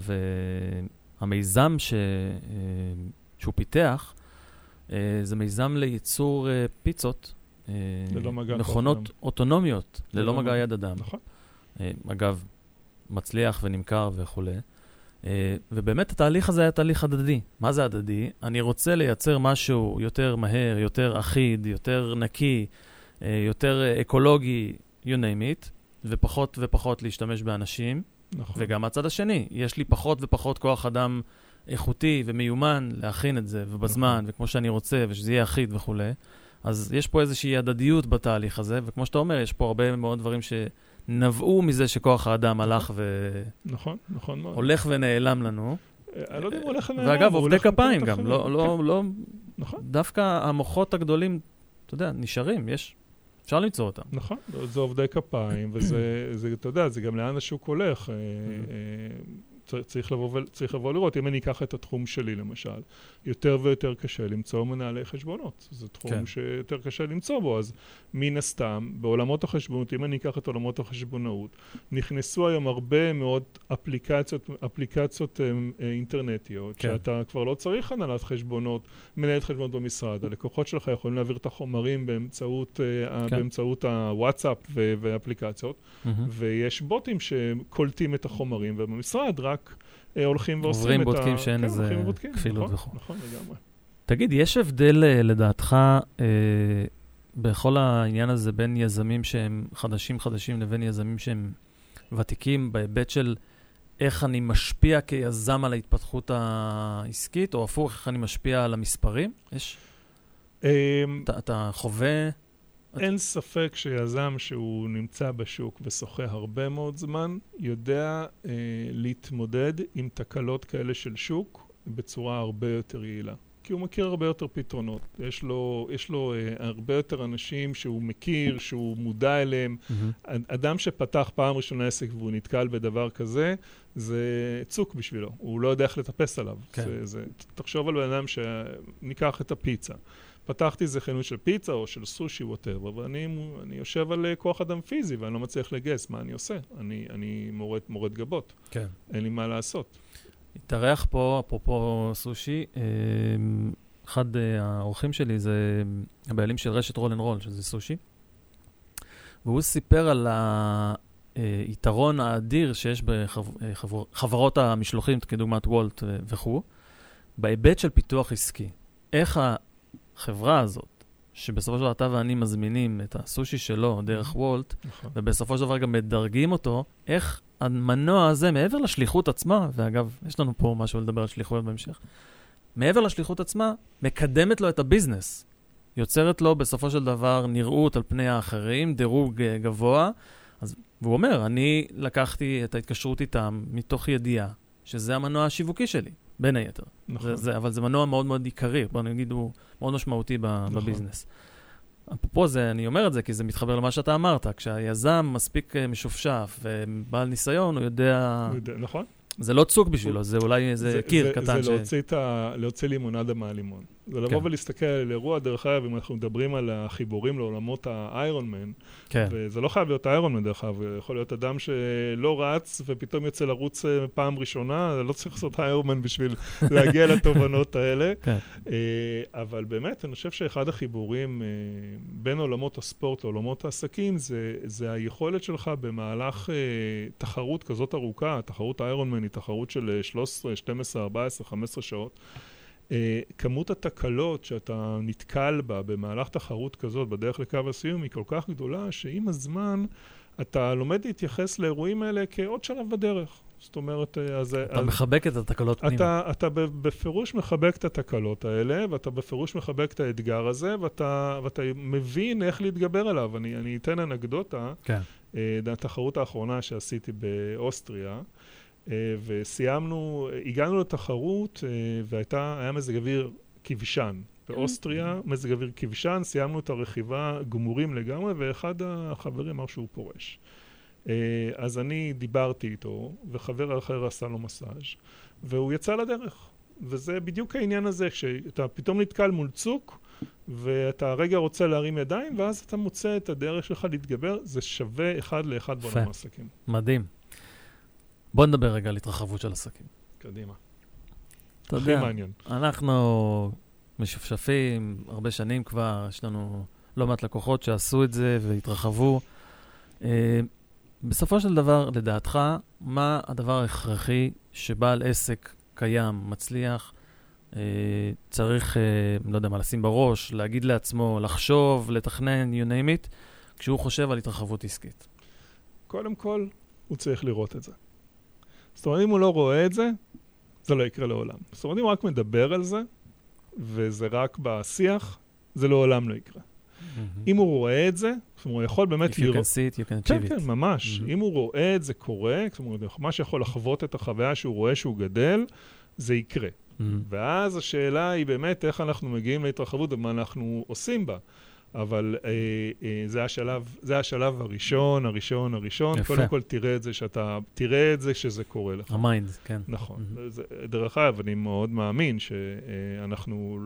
והמיזם ש, אה, שהוא פיתח, אה, זה מיזם לייצור אה, פיצות, אה, מכונות אוטונומיות, ללא מגע יד אדם. נכון. אה, אגב, מצליח ונמכר וכו'. Uh, ובאמת התהליך הזה היה תהליך הדדי. מה זה הדדי? אני רוצה לייצר משהו יותר מהר, יותר אחיד, יותר נקי, uh, יותר אקולוגי, you name it, ופחות ופחות להשתמש באנשים. נכון. וגם מהצד השני, יש לי פחות ופחות כוח אדם איכותי ומיומן להכין את זה, ובזמן, נכון. וכמו שאני רוצה, ושזה יהיה אחיד וכו'. אז יש פה איזושהי הדדיות בתהליך הזה, וכמו שאתה אומר, יש פה הרבה מאוד דברים ש... נבעו מזה שכוח האדם הלך ו... נכון, נכון מאוד. הולך ונעלם לנו. אני לא יודע אם הוא הולך לנעלם. ואגב, עובדי כפיים גם, לא, לא, לא, נכון. דווקא המוחות הגדולים, אתה יודע, נשארים, יש, אפשר למצוא אותם. נכון, זה עובדי כפיים, וזה, זה, אתה יודע, זה גם לאן השוק הולך. צריך לבוא, צריך לבוא לראות, אם אני אקח את התחום שלי למשל, יותר ויותר קשה למצוא מנהלי חשבונות. זה תחום כן. שיותר קשה למצוא בו, אז מן הסתם, בעולמות החשבונות, אם אני אקח את עולמות החשבונאות, נכנסו היום הרבה מאוד אפליקציות, אפליקציות אה, אינטרנטיות, כן. שאתה כבר לא צריך הנהלת חשבונות, מנהלת חשבונות במשרד. הלקוחות שלך יכולים להעביר את החומרים באמצעות, אה, כן. באמצעות הוואטסאפ ו- ואפליקציות, mm-hmm. ויש בוטים שקולטים את החומרים, ובמשרד רק אה, הולכים ועושים את ה... עוברים בודקים שאין כן, איזה כפילות נכון, וכו'. נכון, לגמרי. תגיד, יש הבדל לדעתך אה, בכל העניין הזה בין יזמים שהם חדשים חדשים לבין יזמים שהם ותיקים בהיבט של איך אני משפיע כיזם על ההתפתחות העסקית, או הפוך, איך אני משפיע על המספרים? יש? אתה, אתה חווה... אין ספק שיזם שהוא נמצא בשוק ושוחה הרבה מאוד זמן, יודע אה, להתמודד עם תקלות כאלה של שוק בצורה הרבה יותר יעילה. כי הוא מכיר הרבה יותר פתרונות. יש לו, יש לו אה, הרבה יותר אנשים שהוא מכיר, שהוא מודע אליהם. Mm-hmm. אדם שפתח פעם ראשונה עסק והוא נתקל בדבר כזה, זה צוק בשבילו. הוא לא יודע איך לטפס עליו. כן. זה, זה, תחשוב על בן אדם שניקח את הפיצה. פתחתי איזה חנות של פיצה או של סושי, whatever, ואני אני יושב על כוח אדם פיזי ואני לא מצליח לגייס. מה אני עושה? אני, אני מורד, מורד גבות. כן. אין לי מה לעשות. התארח פה, אפרופו סושי, אחד האורחים שלי זה הבעלים של רשת רול אנד רול, שזה סושי, והוא סיפר על היתרון האדיר שיש בחברות המשלוחים, כדוגמת וולט וכו', בהיבט של פיתוח עסקי. איך החברה הזאת, שבסופו של דבר אתה ואני מזמינים את הסושי שלו דרך וולט, ובסופו של דבר גם מדרגים אותו, איך המנוע הזה, מעבר לשליחות עצמה, ואגב, יש לנו פה משהו לדבר על שליחויות בהמשך, מעבר לשליחות עצמה, מקדמת לו את הביזנס. יוצרת לו בסופו של דבר נראות על פני האחרים, דירוג גבוה. אז, והוא אומר, אני לקחתי את ההתקשרות איתם מתוך ידיעה, שזה המנוע השיווקי שלי, בין היתר. נכון. זה, זה, אבל זה מנוע מאוד מאוד עיקרי, בוא נגיד, הוא מאוד משמעותי ב, נכון. בביזנס. אפרופו זה, אני אומר את זה, כי זה מתחבר למה שאתה אמרת. כשהיזם מספיק משופשף ובעל ניסיון, הוא יודע... הוא יודע, נכון. זה לא צוק בשבילו, זה אולי איזה קיר קטן. זה להוציא, ש... ה... להוציא לימונדה מהלימון. זה לבוא כן. ולהסתכל על אירוע, דרך אגב, אם אנחנו מדברים על החיבורים לעולמות האיירון מן, כן. וזה לא חייב להיות איירון מן, דרך אגב, יכול להיות אדם שלא רץ ופתאום יוצא לרוץ פעם ראשונה, לא צריך לעשות איירון מן בשביל להגיע לתובנות האלה. כן. אבל באמת, אני חושב שאחד החיבורים בין עולמות הספורט לעולמות העסקים, זה, זה היכולת שלך במהלך תחרות כזאת ארוכה, תחרות האיירון מן היא תחרות של שלוש עשרה, שתים עשרה, ארבע עשרה, חמש עשרה שעות. Uh, כמות התקלות שאתה נתקל בה במהלך תחרות כזאת בדרך לקו הסיום היא כל כך גדולה שעם הזמן אתה לומד להתייחס לאירועים האלה כעוד שלב בדרך. זאת אומרת, אז... אתה אז, מחבק את התקלות פנימה. אתה, אתה בפירוש מחבק את התקלות האלה, ואתה בפירוש מחבק את האתגר הזה, ואתה, ואתה מבין איך להתגבר עליו. אני, אני אתן אנקדוטה. כן. Uh, התחרות האחרונה שעשיתי באוסטריה, Uh, וסיימנו, הגענו לתחרות, uh, והייתה, היה מזג אוויר כבשן. באוסטריה, מזג אוויר כבשן, סיימנו את הרכיבה גמורים לגמרי, ואחד החברים אמר שהוא פורש. Uh, אז אני דיברתי איתו, וחבר אחר עשה לו מסאז', והוא יצא לדרך. וזה בדיוק העניין הזה, כשאתה פתאום נתקל מול צוק, ואתה רגע רוצה להרים ידיים, ואז אתה מוצא את הדרך שלך להתגבר, זה שווה אחד לאחד בעולם העסקים. מדהים. בוא נדבר רגע על התרחבות של עסקים. קדימה. אתה יודע, מעניין. אנחנו משופשפים הרבה שנים כבר, יש לנו לא מעט לקוחות שעשו את זה והתרחבו. אה, בסופו של דבר, לדעתך, מה הדבר ההכרחי שבעל עסק קיים, מצליח, אה, צריך, אה, לא יודע מה, לשים בראש, להגיד לעצמו, לחשוב, לתכנן, you name it, כשהוא חושב על התרחבות עסקית? קודם כל, הוא צריך לראות את זה. זאת אומרת, אם הוא לא רואה את זה, זה לא יקרה לעולם. זאת אומרת, אם הוא רק מדבר על זה, וזה רק בשיח, זה לעולם לא יקרה. אם הוא רואה את זה, זאת אומרת, הוא יכול באמת... If you can see it, you can achieve it. כן, כן, ממש. אם הוא רואה את זה קורה, זאת אומרת, מה שיכול לחוות את החוויה שהוא רואה שהוא גדל, זה יקרה. Mm-hmm. ואז השאלה היא באמת איך אנחנו מגיעים להתרחבות ומה אנחנו עושים בה. אבל אה, אה, זה השלב, זה השלב הראשון, הראשון, הראשון. יפה. קודם כל תראה את זה שאתה, תראה את זה שזה קורה לך. המיינד, כן. נכון. Mm-hmm. זה, דרך אגב, אני מאוד מאמין שאנחנו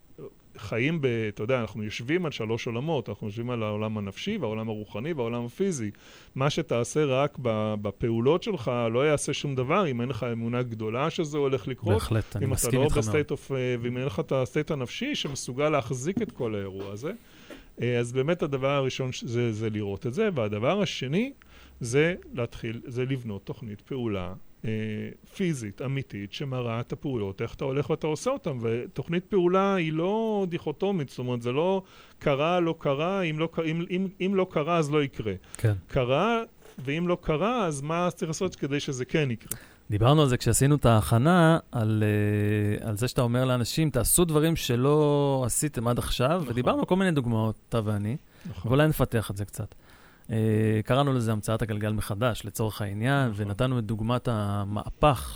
חיים ב, אתה יודע, אנחנו יושבים על שלוש עולמות, אנחנו יושבים על העולם הנפשי והעולם הרוחני והעולם הפיזי. מה שתעשה רק בפעולות שלך לא יעשה שום דבר, אם אין לך אמונה גדולה שזה הולך לקרות. בהחלט, אני מסכים איתך מאוד. ואם אין לך את הסטייט הנפשי שמסוגל להחזיק את כל האירוע הזה, אז באמת הדבר הראשון זה, זה לראות את זה, והדבר השני זה להתחיל, זה לבנות תוכנית פעולה אה, פיזית, אמיתית, שמראה את הפעולות, איך אתה הולך ואתה עושה אותם, ותוכנית פעולה היא לא דיכוטומית, זאת אומרת, זה לא קרה, לא קרה, אם לא, אם, אם, אם לא קרה אז לא יקרה. כן. קרה, ואם לא קרה, אז מה צריך לעשות כדי שזה כן יקרה? דיברנו על זה כשעשינו את ההכנה, על, uh, על זה שאתה אומר לאנשים, תעשו דברים שלא עשיתם עד עכשיו, נכון. ודיברנו על כל מיני דוגמאות, אתה ואני, נכון. ואולי נפתח את זה קצת. Uh, קראנו לזה המצאת הגלגל מחדש, לצורך העניין, נכון. ונתנו את דוגמת המהפך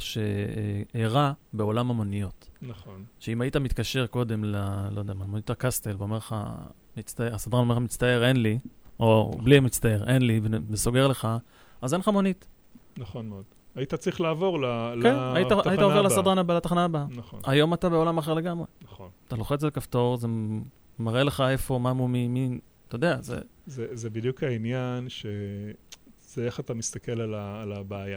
שהראה בעולם המוניות. נכון. שאם היית מתקשר קודם ל... לא יודע, מונית הקסטל, ואומר לך, מצטער, הסדרן אומר לך, מצטער, אין לי, או נכון. בלי מצטער, אין לי, וסוגר לך, אז אין לך מונית. נכון מאוד. היית צריך לעבור לתחנה כן, הבאה. היית, היית עובר לסדרן הבא, לתחנה הבאה. נכון. היום אתה בעולם אחר לגמרי. נכון. אתה לוחץ על כפתור, זה מראה לך איפה, מה מומי, מי, אתה יודע, זה... זה, זה בדיוק העניין שזה איך אתה מסתכל על, ה, על הבעיה.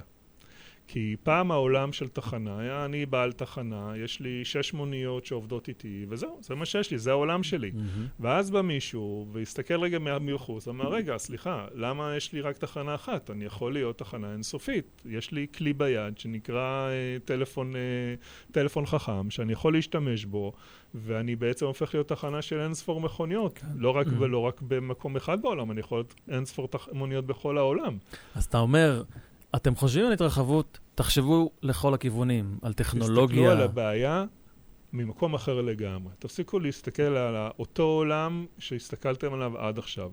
כי פעם העולם של תחנה, היה אני בעל תחנה, יש לי שש מוניות שעובדות איתי, וזהו, זה מה שיש לי, זה העולם שלי. Mm-hmm. ואז בא מישהו, והסתכל רגע מיוחוס, אמר, רגע, סליחה, למה יש לי רק תחנה אחת? אני יכול להיות תחנה אינסופית. יש לי כלי ביד שנקרא אה, טלפון, אה, טלפון חכם, שאני יכול להשתמש בו, ואני בעצם הופך להיות תחנה של אינספור מכוניות. Okay. לא רק mm-hmm. ולא רק במקום אחד בעולם, אני יכול להיות אינספור תח... מוניות בכל העולם. אז אתה אומר... אתם חושבים על התרחבות, תחשבו לכל הכיוונים, על טכנולוגיה. תסתכלו על הבעיה ממקום אחר לגמרי. תפסיקו להסתכל על אותו עולם שהסתכלתם עליו עד עכשיו.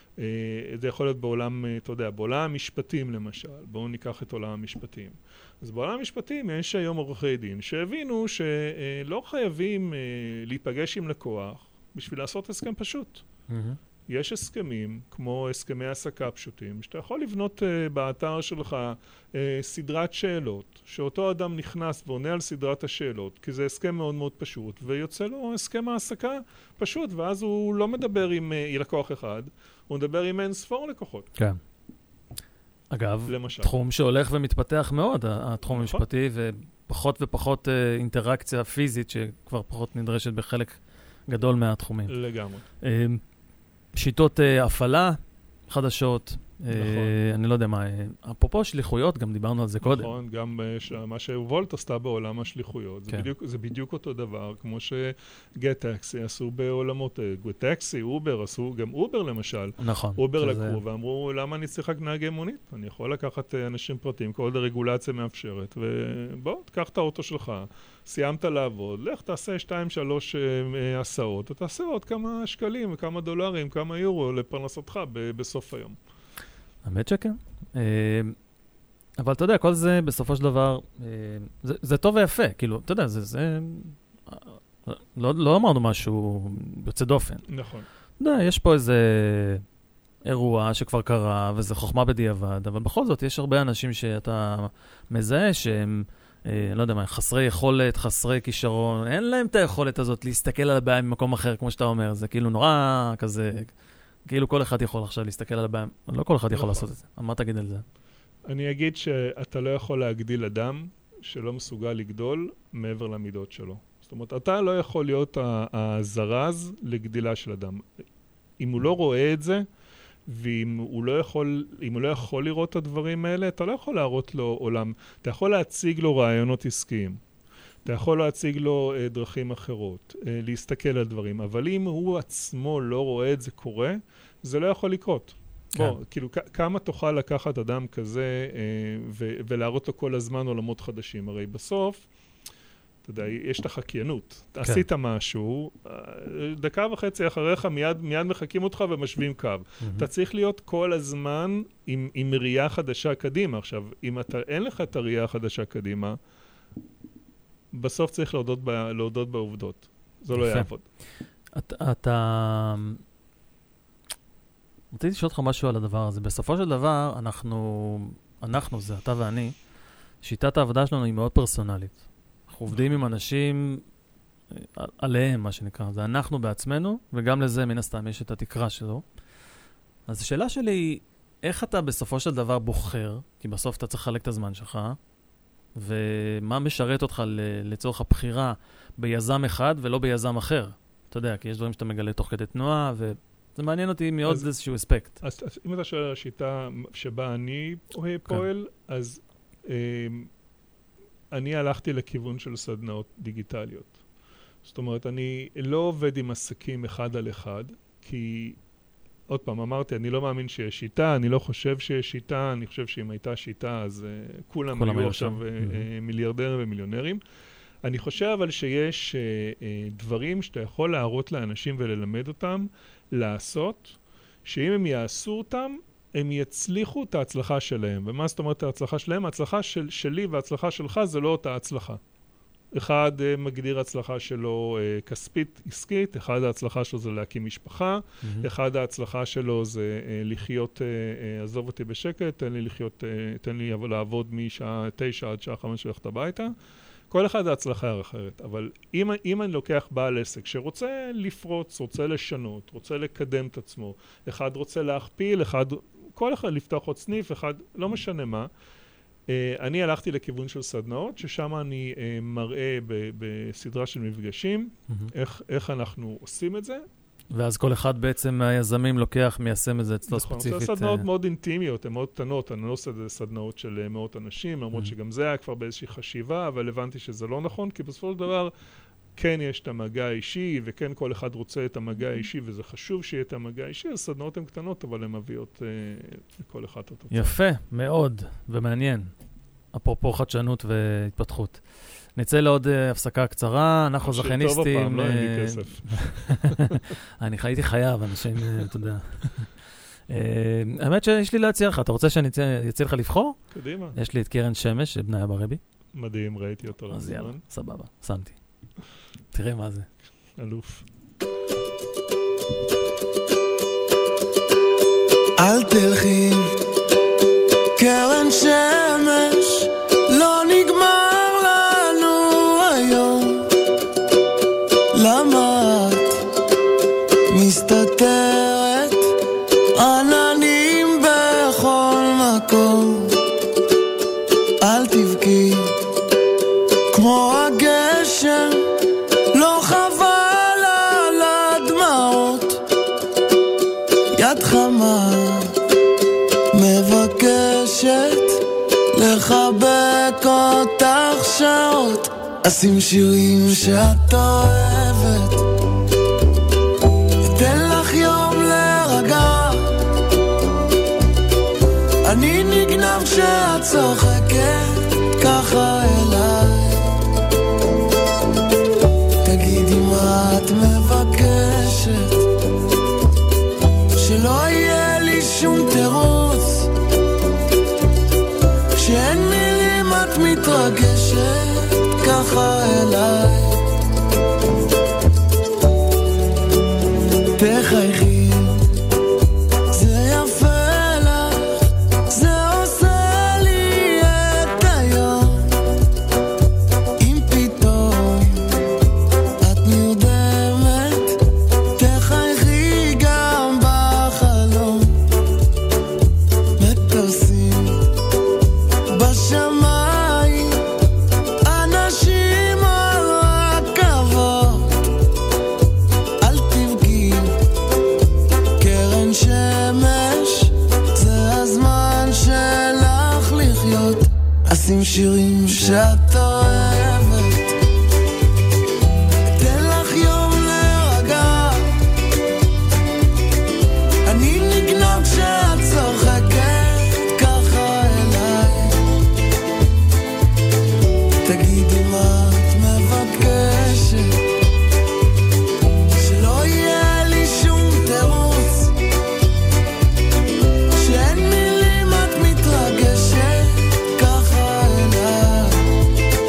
זה יכול להיות בעולם, אתה יודע, בעולם המשפטים למשל. בואו ניקח את עולם המשפטים. אז בעולם המשפטים יש היום עורכי דין שהבינו שלא חייבים להיפגש עם לקוח בשביל לעשות הסכם פשוט. יש הסכמים, כמו הסכמי העסקה פשוטים, שאתה יכול לבנות uh, באתר שלך uh, סדרת שאלות, שאותו אדם נכנס ועונה על סדרת השאלות, כי זה הסכם מאוד מאוד פשוט, ויוצא לו הסכם העסקה פשוט, ואז הוא לא מדבר עם uh, לקוח אחד, הוא מדבר עם אין ספור לקוחות. כן. אגב, למשל. תחום שהולך ומתפתח מאוד, התחום נכון. המשפטי, ופחות ופחות uh, אינטראקציה פיזית, שכבר פחות נדרשת בחלק גדול מהתחומים. לגמרי. Uh, שיטות uh, הפעלה חדשות, נכון. uh, אני לא יודע מה, uh, אפרופו שליחויות, גם דיברנו על זה קודם. נכון, גם uh, מה שוולט עשתה בעולם השליחויות, כן. זה, בדיוק, זה בדיוק אותו דבר, כמו שגט-טקסי עשו בעולמות, גט-טקסי, אובר, עשו גם אובר למשל. נכון. אובר לקחו ואמרו, למה אני צריך רק נהגי מונית? אני יכול לקחת uh, אנשים פרטיים, כל הרגולציה מאפשרת, ובוא, תקח את האוטו שלך. סיימת לעבוד, לך תעשה שתיים, שלוש אה, הסעות, תעשה עוד כמה שקלים, כמה דולרים, כמה יורו לפרנסתך ב- בסוף היום. האמת שכן. אה, אבל אתה יודע, כל זה בסופו של דבר, אה, זה, זה טוב ויפה, כאילו, אתה יודע, זה, זה אה, לא, לא אמרנו משהו יוצא דופן. נכון. אתה יודע, יש פה איזה אירוע שכבר קרה, וזה חוכמה בדיעבד, אבל בכל זאת יש הרבה אנשים שאתה מזהה שהם, אה, לא יודע מה, חסרי יכולת, חסרי כישרון, אין להם את היכולת הזאת להסתכל על הבעיה ממקום אחר, כמו שאתה אומר, זה כאילו נורא כזה, כאילו כל אחד יכול עכשיו להסתכל על הבעיה, לא כל אחד יכול לעשות את זה. מה תגיד על זה? אני אגיד שאתה לא יכול להגדיל אדם שלא מסוגל לגדול מעבר למידות שלו. זאת אומרת, אתה לא יכול להיות הזרז לגדילה של אדם. אם הוא לא רואה את זה, ואם הוא לא יכול, אם הוא לא יכול לראות את הדברים האלה, אתה לא יכול להראות לו עולם. אתה יכול להציג לו רעיונות עסקיים. אתה יכול להציג לו uh, דרכים אחרות, uh, להסתכל על דברים. אבל אם הוא עצמו לא רואה את זה קורה, זה לא יכול לקרות. כן. בוא, כאילו, כ- כמה תוכל לקחת אדם כזה uh, ו- ולהראות לו כל הזמן עולמות חדשים? הרי בסוף, אתה יודע, יש את החקיינות. כן. עשית משהו, דקה וחצי אחריך מיד, מיד מחכים אותך ומשווים קו. Mm-hmm. אתה צריך להיות כל הזמן עם, עם ראייה חדשה קדימה. עכשיו, אם אתה, אין לך את הראייה החדשה קדימה, בסוף צריך להודות, ב, להודות בעובדות. זה לא יעבוד. אתה... אתה... רציתי לשאול אותך משהו על הדבר הזה. בסופו של דבר, אנחנו, אנחנו זה, אתה ואני, שיטת העבודה שלנו היא מאוד פרסונלית. אנחנו עובדים עם אנשים עליהם, מה שנקרא. זה אנחנו בעצמנו, וגם לזה, מן הסתם, יש את התקרה שלו. אז השאלה שלי היא, איך אתה בסופו של דבר בוחר, כי בסוף אתה צריך לחלק את הזמן שלך, ומה משרת אותך לצורך הבחירה ביזם אחד ולא ביזם אחר? אתה יודע, כי יש דברים שאתה מגלה תוך כדי תנועה, וזה מעניין אותי מאוד אז, איזשהו אספקט. אז, אז אם אתה שואל על השיטה שבה אני פועל, כן. אז אה, אני הלכתי לכיוון של סדנאות דיגיטליות. זאת אומרת, אני לא עובד עם עסקים אחד על אחד, כי עוד פעם, אמרתי, אני לא מאמין שיש שיטה, אני לא חושב שיש שיטה, אני חושב שאם הייתה שיטה, אז uh, כולם היו עכשיו uh, mm-hmm. uh, מיליארדרים ומיליונרים. אני חושב אבל שיש uh, uh, דברים שאתה יכול להראות לאנשים וללמד אותם לעשות, שאם הם יעשו אותם, הם יצליחו את ההצלחה שלהם. ומה זאת אומרת ההצלחה שלהם? ההצלחה של, שלי וההצלחה שלך זה לא אותה הצלחה. אחד uh, מגדיר הצלחה שלו uh, כספית עסקית, אחד ההצלחה שלו זה להקים משפחה, mm-hmm. אחד ההצלחה שלו זה uh, לחיות, uh, uh, עזוב אותי בשקט, תן לי לחיות, uh, תן לי לעבוד משעה תשע עד שעה חמש ולכת הביתה. כל אחד ההצלחה אחרת, אבל אם, אם אני לוקח בעל עסק שרוצה לפרוץ, רוצה לשנות, רוצה לקדם את עצמו, אחד רוצה להכפיל, אחד, כל אחד לפתוח עוד סניף, אחד, לא משנה מה, Uh, אני הלכתי לכיוון של סדנאות, ששם אני uh, מראה ב- בסדרה של מפגשים, mm-hmm. איך, איך אנחנו עושים את זה. ואז כל אחד בעצם מהיזמים לוקח, מיישם את זה אצלו נכון, ספציפית. זה סדנאות uh... מאוד אינטימיות, הן מאוד קטנות, אני לא עושה את זה סדנאות של uh, מאות אנשים, למרות mm-hmm. שגם זה היה כבר באיזושהי חשיבה, אבל הבנתי שזה לא נכון, כי בסופו של דבר כן יש את המגע האישי, וכן כל אחד רוצה את המגע האישי, וזה חשוב שיהיה את המגע האישי, אז סדנאות הן קטנות, אבל הן מביאות uh, לכל אחד את התוצאה. יפה, מאוד, ומעניין. אפרופו חדשנות והתפתחות. נצא לעוד uh, הפסקה קצרה, אנחנו זכייניסטים... טוב הפעם, לא אין לי כסף. אני הייתי חייב, אנשים, אתה יודע. האמת שיש לי להציע לך, אתה רוצה שאני אציע לך לבחור? קדימה. יש לי את קרן שמש, שבניה ברבי. מדהים, ראיתי אותו. אז יאללה, סבבה, שמתי. תראה מה זה. אלוף. אל תלכי קרן שמש, לא נגמר לנו היום. למה את מסתתרת עננים בכל מקום? אל תבכי כמו הגשם, לא חבל על הדמעות. יד חמה מבקשת לחבק אותך שעות, אשים שירים שאת אוהבת, אתן לך יום להירגע. אני נגנב כשאת צוחקת ככה אליי. תגידי מה את מבקשת, שלא יהיה לי שום תירוץ. כשאין מילים את מתרגשת ככה אליי. תחייכי, זה יפה לך, זה עושה לי את היום. אם פתאום את נרדמת, תחייכי גם בחלום. מטוסים בשמיים, אנשים על רכבות. אל תבכי קרן שמש, זה הזמן שלך לחיות. אשים שירים שאת אוהבת, אתן לך יום להירגע. אני נגנב כשאת צוחקת ככה אליי. תגידי מה את מבקשת, שלא יהיה לי שום תירוץ. כשאין מילים את מתרגשת ככה אליי.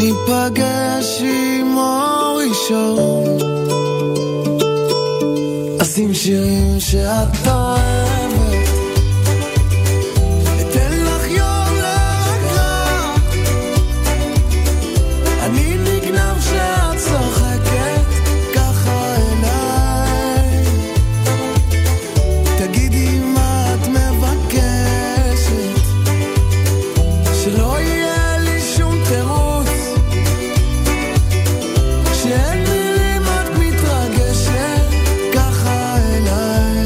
ניפגש עם אור ראשון, אשים שירים שאת אוהבת, אתן לך יום להרגע, אני נגנב שאת צוחקת ככה אליי, תגידי מה את מבקשת, שלא יהיה לי שום תירוץ, שאין מילים את מתרגשת ככה אליי.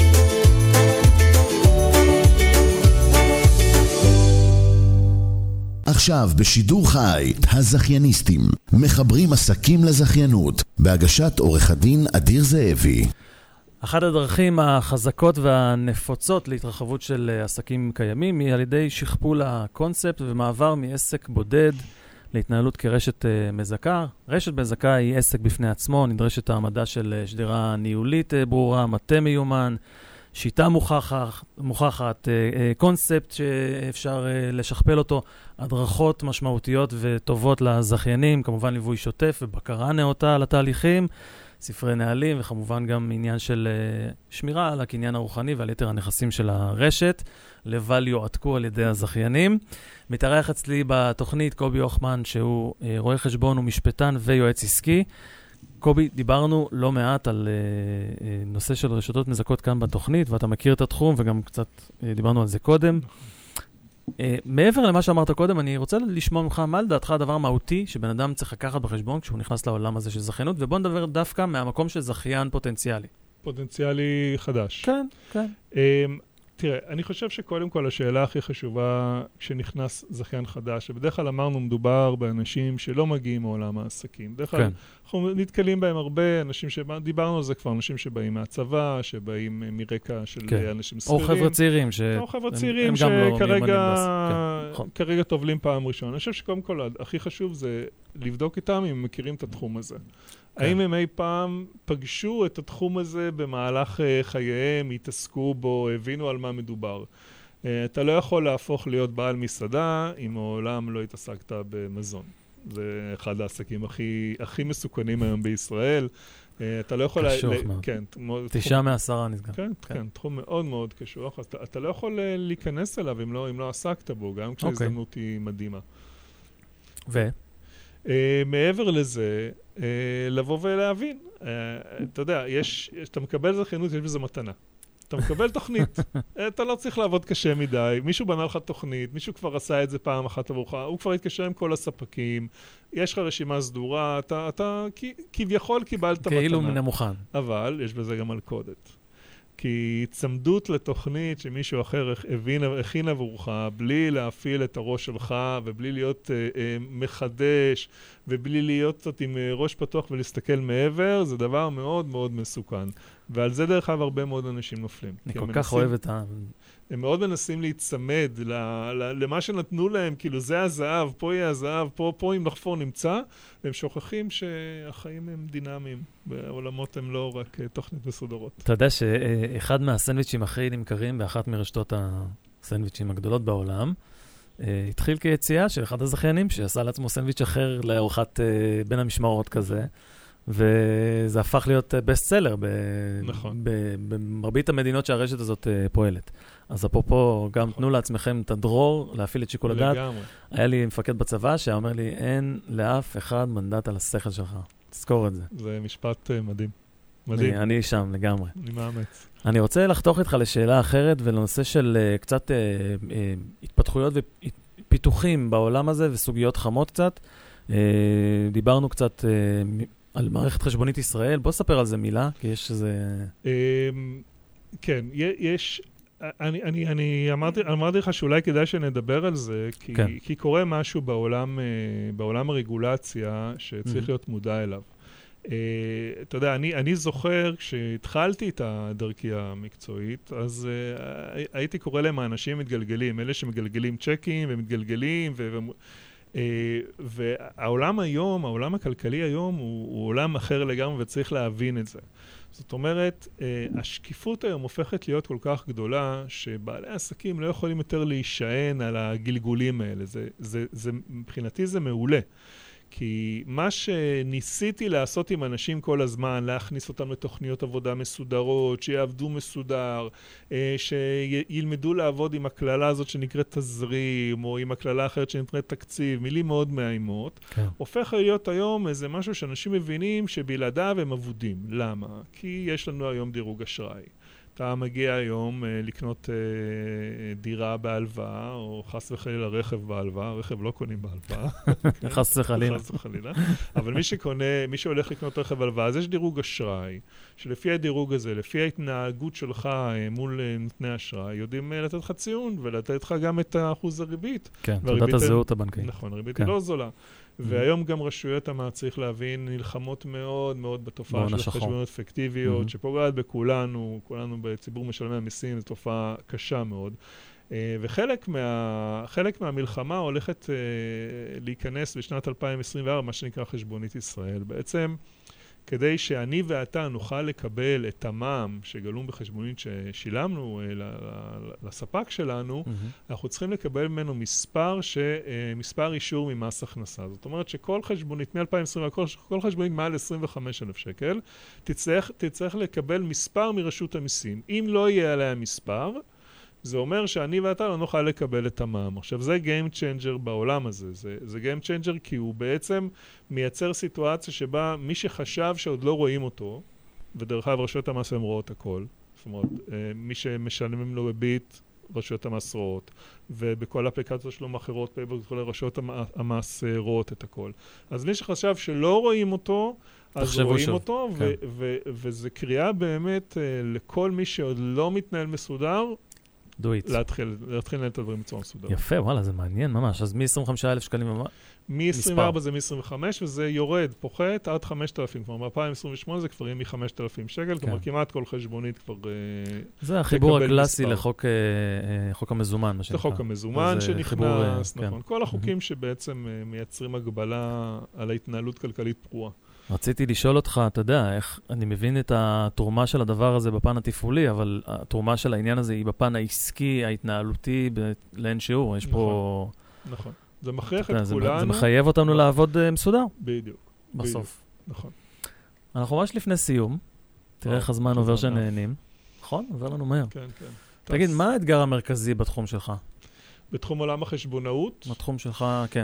עכשיו בשידור חי, הזכייניסטים, מחברים עסקים לזכיינות, בהגשת עורך הדין אדיר זאבי. אחת הדרכים החזקות והנפוצות להתרחבות של עסקים קיימים היא על ידי שכפול הקונספט ומעבר מעסק בודד להתנהלות כרשת מזכה. רשת מזכה היא עסק בפני עצמו, נדרשת העמדה של שדרה ניהולית ברורה, מטה מיומן, שיטה מוכחת, מוכחת, קונספט שאפשר לשכפל אותו, הדרכות משמעותיות וטובות לזכיינים, כמובן ליווי שוטף ובקרה נאותה על התהליכים, ספרי נהלים וכמובן גם עניין של שמירה על הקניין הרוחני ועל יתר הנכסים של הרשת, לבל יועתקו על ידי הזכיינים. מתארח אצלי בתוכנית קובי הוחמן, שהוא רואה חשבון ומשפטן ויועץ עסקי. קובי, דיברנו לא מעט על uh, uh, נושא של רשתות מזכות כאן בתוכנית, ואתה מכיר את התחום, וגם קצת uh, דיברנו על זה קודם. Uh, מעבר למה שאמרת קודם, אני רוצה לשמוע ממך מה לדעתך הדבר מהותי שבן אדם צריך לקחת בחשבון כשהוא נכנס לעולם הזה של זכיינות, ובוא נדבר דווקא מהמקום של זכיין פוטנציאלי. פוטנציאלי חדש. כן, כן. Um, תראה, אני חושב שקודם כל השאלה הכי חשובה כשנכנס זכיין חדש, שבדרך כלל אמרנו מדובר באנשים שלא מגיעים מעולם העסקים. בדרך כלל אנחנו נתקלים בהם הרבה אנשים שדיברנו על זה כבר, אנשים שבאים מהצבא, שבאים מרקע של אנשים ספירים. או חבר'ה צעירים. או חבר'ה צעירים שכרגע טובלים פעם ראשונה. אני חושב שקודם כל הכי חשוב זה לבדוק איתם אם הם מכירים את התחום הזה. האם הם אי פעם פגשו את התחום הזה במהלך חייהם, התעסקו בו, הבינו על מה מדובר. אתה לא יכול להפוך להיות בעל מסעדה אם העולם לא התעסקת במזון. זה אחד העסקים הכי, הכי מסוכנים היום בישראל. אתה לא יכול... קשוח מאוד. כן. תשעה מעשרה נסגר. כן, כן, תחום מאוד מאוד קשוח. אז אתה, אתה לא יכול להיכנס אליו אם לא, אם לא עסקת בו, גם כשההזדמנות היא מדהימה. ו? Uh, מעבר לזה, uh, לבוא ולהבין, uh, אתה יודע, יש, יש, אתה מקבל זכיינות, יש בזה מתנה. אתה מקבל תוכנית, אתה לא צריך לעבוד קשה מדי, מישהו בנה לך תוכנית, מישהו כבר עשה את זה פעם אחת עבורך, הוא כבר התקשר עם כל הספקים, יש לך רשימה סדורה, אתה, אתה כביכול קיבלת מתנה. כאילו מן המוכן. אבל יש בזה גם מלכודת. כי צמדות לתוכנית שמישהו אחר הבין, הכין עבורך, בלי להפעיל את הראש שלך, ובלי להיות אה, אה, מחדש, ובלי להיות קצת עם ראש פתוח ולהסתכל מעבר, זה דבר מאוד מאוד מסוכן. ועל זה דרך אגב הרבה מאוד אנשים נופלים. אני כל כך אוהב את ה... הם מאוד מנסים להצמד ל, ל, למה שנתנו להם, כאילו זה הזהב, פה יהיה הזהב, פה, פה אם לחפור נמצא, והם שוכחים שהחיים הם דינמיים, בעולמות הם לא רק תוכנית מסודרות. אתה יודע שאחד מהסנדוויצ'ים הכי נמכרים באחת מרשתות הסנדוויצ'ים הגדולות בעולם, התחיל כיציאה של אחד הזכיינים שעשה לעצמו סנדוויץ' אחר לארוחת בין המשמרות כזה, וזה הפך להיות בסט סלר במרבית המדינות שהרשת הזאת פועלת. אז אפרופו, גם תנו לעצמכם את הדרור, להפעיל את שיקול הדעת. היה לי מפקד בצבא שאומר לי, אין לאף אחד מנדט על השכל שלך. תזכור את זה. זה משפט מדהים. מדהים. אני שם לגמרי. אני מאמץ. אני רוצה לחתוך איתך לשאלה אחרת, ולנושא של קצת התפתחויות ופיתוחים בעולם הזה, וסוגיות חמות קצת. דיברנו קצת על מערכת חשבונית ישראל. בוא ספר על זה מילה, כי יש איזה... כן, יש... אני, אני, אני אמרתי, אמרתי לך שאולי כדאי שנדבר על זה, כי, כן. כי קורה משהו בעולם, בעולם הרגולציה שצריך להיות מודע אליו. אתה יודע, אני, אני זוכר כשהתחלתי את הדרכי המקצועית, אז הייתי קורא להם האנשים מתגלגלים, אלה שמגלגלים צ'קים ומתגלגלים ו... Uh, והעולם היום, העולם הכלכלי היום הוא, הוא עולם אחר לגמרי וצריך להבין את זה. זאת אומרת, השקיפות היום הופכת להיות כל כך גדולה, שבעלי עסקים לא יכולים יותר להישען על הגלגולים האלה. זה, זה, זה, מבחינתי זה מעולה. כי מה שניסיתי לעשות עם אנשים כל הזמן, להכניס אותם לתוכניות עבודה מסודרות, שיעבדו מסודר, שילמדו לעבוד עם הכללה הזאת שנקראת תזרים, או עם הכללה אחרת שנקראת תקציב, מילים מאוד מאיימות, כן. הופך להיות היום איזה משהו שאנשים מבינים שבלעדיו הם עבודים. למה? כי יש לנו היום דירוג אשראי. אתה מגיע היום לקנות דירה בהלוואה, או חס וחלילה רכב בהלוואה, רכב לא קונים בהלוואה. חס וחלילה. חס וחלילה. אבל מי שקונה, מי שהולך לקנות רכב בהלוואה, אז יש דירוג אשראי, שלפי הדירוג הזה, לפי ההתנהגות שלך מול נותני אשראי, יודעים לתת לך ציון, ולתת לך גם את האחוז הריבית. כן, תעודת הזהות הבנקאית. נכון, הריבית היא לא זולה. והיום גם רשויות המס, צריך להבין, נלחמות מאוד מאוד בתופעה של חשבונות פיקטיביות, שפוגעת בכולנו, כולנו בציבור משלמי המיסים, זו תופעה קשה מאוד. וחלק מה, חלק מהמלחמה הולכת להיכנס בשנת אלפיים עשרים וארבע, מה שנקרא חשבונית ישראל. בעצם, כדי שאני ואתה נוכל לקבל את המע"מ שגלום בחשבונית ששילמנו לספק שלנו, אנחנו צריכים לקבל ממנו מספר, ש, מספר אישור ממס הכנסה. זאת אומרת שכל חשבונית, מ-אלפיים עשרים, כל, כל חשבונית מעל עשרים וחמישה אלף שקל, תצטרך, תצטרך לקבל מספר מרשות המיסים. אם לא יהיה עליה מספר, זה אומר שאני ואתה לא נוכל לקבל את המע"מ. עכשיו, זה Game Changer בעולם הזה. זה, זה Game Changer כי הוא בעצם מייצר סיטואציה שבה מי שחשב שעוד לא רואים אותו, ודרך אגב רשויות המס הן רואות הכל. זאת אומרת, מי שמשלמים לו בביט, רשויות המס רואות, ובכל אפליקציות שלו אחרות, בכל רשויות המס רואות את הכל. אז מי שחשב שלא רואים אותו, אז רואים שוב. אותו, כן. ו- ו- וזה קריאה באמת לכל מי שעוד לא מתנהל מסודר, להתחיל, להתחיל לנהל את הדברים בצורה מסודר. יפה, וואלה, זה מעניין ממש. אז מ-עשרים וחמישה אלף שקלים ממש? מ-עשרים וארבע זה מ-עשרים וחמש, וזה יורד, פוחת עד חמשת אלפים. כלומר, ב-אלפיים עשרים ושמונה זה כבר יהיה מ-חמשת אלפים שקל, כלומר, כמעט כל חשבונית כבר... זה החיבור הקלאסי לחוק המזומן, מה שנקרא. לחוק המזומן שנכנס, נכון. כל החוקים שבעצם מייצרים הגבלה על ההתנהלות כלכלית פרועה. רציתי לשאול אותך, אתה יודע, איך אני מבין את התרומה של הדבר הזה בפן התפעולי, אבל התרומה של העניין הזה היא בפן העסקי, ההתנהלותי, לאין שיעור. יש פה... נכון. זה מכריח את כולנו. זה מחייב אותנו לעבוד מסודר. בדיוק. בסוף. נכון. אנחנו ממש לפני סיום. תראה איך הזמן עובר שנהנים. נכון? עובר לנו מהר. כן, כן. תגיד, מה האתגר המרכזי בתחום שלך? בתחום עולם החשבונאות? בתחום שלך, כן.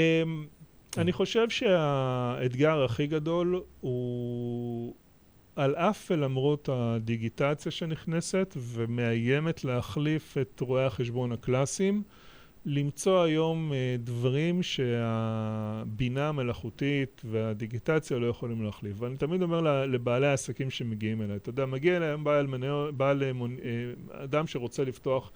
אני חושב שהאתגר הכי גדול הוא על אף ולמרות הדיגיטציה שנכנסת ומאיימת להחליף את רואי החשבון הקלאסיים, למצוא היום דברים שהבינה המלאכותית והדיגיטציה לא יכולים להחליף. ואני תמיד אומר לבעלי העסקים שמגיעים אליי, אתה יודע, מגיע אליהם בעל, בעל אדם שרוצה לפתוח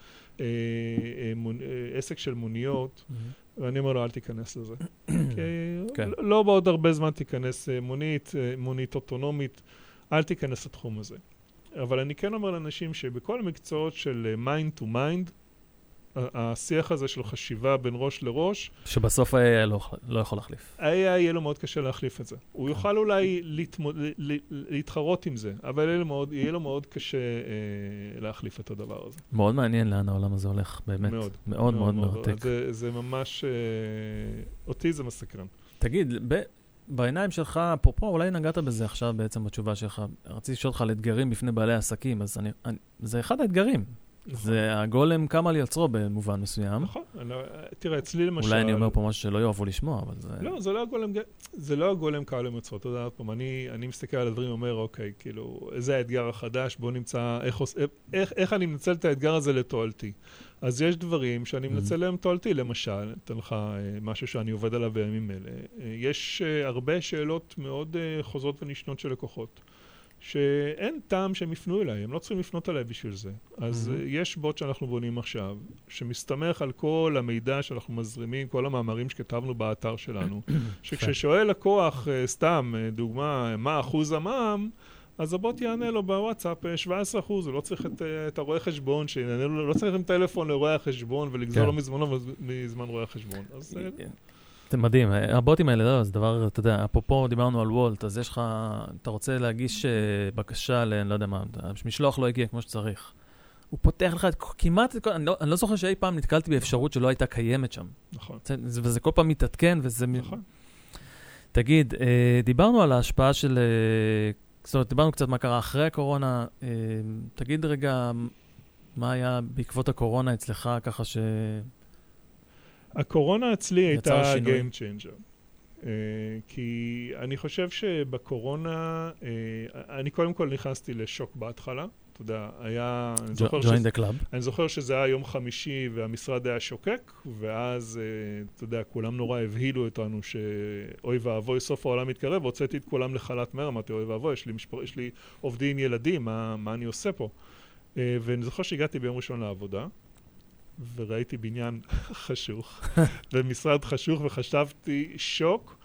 עסק של מוניות, ואני אומר לו, אל תיכנס לזה. לא בעוד הרבה זמן תיכנס מונית, מונית אוטונומית, אל תיכנס לתחום הזה. אבל אני כן אומר לאנשים שבכל המקצועות של mind to mind, השיח הזה של חשיבה בין ראש לראש, שבסוף ה-איי איי לא יכול להחליף. ה-איי איי יהיה לו מאוד קשה להחליף את זה. הוא יוכל אולי להתחרות עם זה, אבל יהיה לו מאוד קשה להחליף את הדבר הזה. מאוד מעניין לאן העולם הזה הולך, באמת. מאוד. מאוד מאוד מרתק. זה ממש, אותי זה מסקרן. תגיד, בעיניים שלך, אפרופו, אולי נגעת בזה עכשיו בעצם בתשובה שלך. רציתי לשאול אותך על אתגרים בפני בעלי עסקים, אז זה אחד האתגרים. זה הגולם קם על יצרו במובן מסוים. נכון. תראה, אצלי למשל... אולי אני אומר פה משהו שלא יאהבו לשמוע, אבל זה... לא, זה לא הגולם, זה לא הגולם קם על יצרו. אתה יודע, אני מסתכל על הדברים ואומר, אוקיי, כאילו, זה האתגר החדש, בוא נמצא איך אני מנצל את האתגר הזה לתועלתי. אז יש דברים שאני מנצל להם תועלתי, למשל, אתן לך משהו שאני עובד עליו בימים אלה. יש הרבה שאלות מאוד חוזרות ונשנות של לקוחות. שאין טעם שהם יפנו אליי, הם לא צריכים לפנות אליי בשביל זה. אז mm-hmm. יש בוט שאנחנו בונים עכשיו, שמסתמך על כל המידע שאנחנו מזרימים, כל המאמרים שכתבנו באתר שלנו, שכששואל לקוח, סתם, דוגמה, מה אחוז המע"מ, אז הבוט יענה לו בוואטסאפ שבע עשרה אחוז, הוא לא צריך את, את הרואה חשבון, שיענה לו, לא צריך עם טלפון לרואה החשבון, ולגזור כן. לו מזמנו מזמן רואה החשבון. אז... זה מדהים, הבוטים האלה, לא, זה דבר, אתה יודע, אפרופו דיברנו על וולט, אז יש לך, אתה רוצה להגיש בקשה, לא יודע מה, משלוח לא הגיע כמו שצריך. הוא פותח לך את כמעט, אני לא, אני לא זוכר שאי פעם נתקלתי באפשרות שלא הייתה קיימת שם. נכון. זה, וזה כל פעם מתעדכן, וזה... נכון. תגיד, דיברנו על ההשפעה של... זאת אומרת, דיברנו קצת מה קרה אחרי הקורונה. תגיד רגע, מה היה בעקבות הקורונה אצלך, ככה ש... הקורונה אצלי הייתה שינוי. game changer. Uh, כי אני חושב שבקורונה, uh, אני קודם כל נכנסתי לשוק בהתחלה. אתה יודע, היה... אני זוכר, join שזה, the club. אני זוכר שזה היה יום חמישי והמשרד היה שוקק, ואז, uh, אתה יודע, כולם נורא הבהילו אותנו שאוי ואבוי, סוף העולם מתקרב, והוצאתי את כולם לחל"ת מהר, אמרתי, אוי ואבוי, יש לי, משפר, יש לי עובדים ילדים, מה, מה אני עושה פה? Uh, ואני זוכר שהגעתי ביום ראשון לעבודה, וראיתי בניין חשוך, ומשרד חשוך, וחשבתי שוק,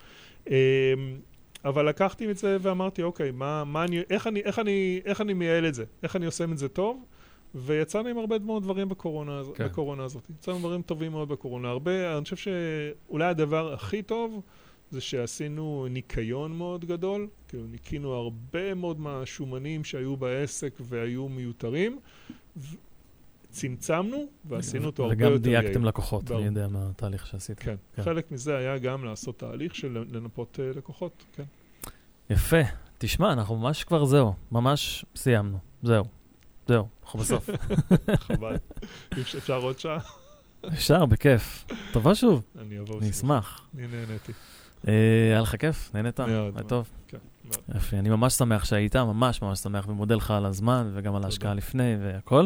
אבל לקחתי את זה ואמרתי, אוקיי, מה, מה אני, איך אני, איך אני, איך אני מייעל את זה? איך אני עושה את זה טוב? ויצאנו עם הרבה מאוד דברים בקורונה, כן. בקורונה הזאת. יצאנו דברים טובים מאוד בקורונה. הרבה, אני חושב שאולי הדבר הכי טוב זה שעשינו ניקיון מאוד גדול, כאילו ניקינו הרבה מאוד מהשומנים שהיו בעסק והיו מיותרים, ו... צמצמנו ועשינו אותו הרבה יותר יעיל. וגם דייקתם לקוחות, אני יודע מה התהליך שעשית. כן, חלק מזה היה גם לעשות תהליך של לנפות לקוחות, כן. יפה. תשמע, אנחנו ממש כבר זהו, ממש סיימנו. זהו, זהו, אנחנו בסוף. חבל. אפשר עוד שעה? אפשר, בכיף. טובה שוב. אני אבוא. אני אשמח. אני נהניתי. היה לך כיף? נהנית? מאוד. טוב. כן. יפה, אני ממש שמח שהיית, ממש ממש שמח, ומודה לך על הזמן, וגם על ההשקעה לפני והכל.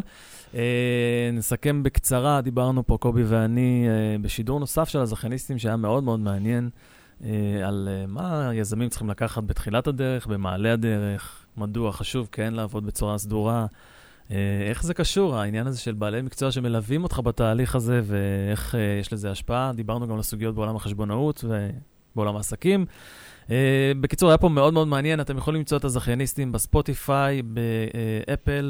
נסכם בקצרה, דיברנו פה קובי ואני בשידור נוסף של הזכייניסטים, שהיה מאוד מאוד מעניין, על מה היזמים צריכים לקחת בתחילת הדרך, במעלה הדרך, מדוע חשוב כן לעבוד בצורה סדורה, איך זה קשור, העניין הזה של בעלי מקצוע שמלווים אותך בתהליך הזה, ואיך יש לזה השפעה. דיברנו גם לסוגיות בעולם החשבונאות ובעולם העסקים. Uh, בקיצור, היה פה מאוד מאוד מעניין. אתם יכולים למצוא את הזכייניסטים בספוטיפיי, באפל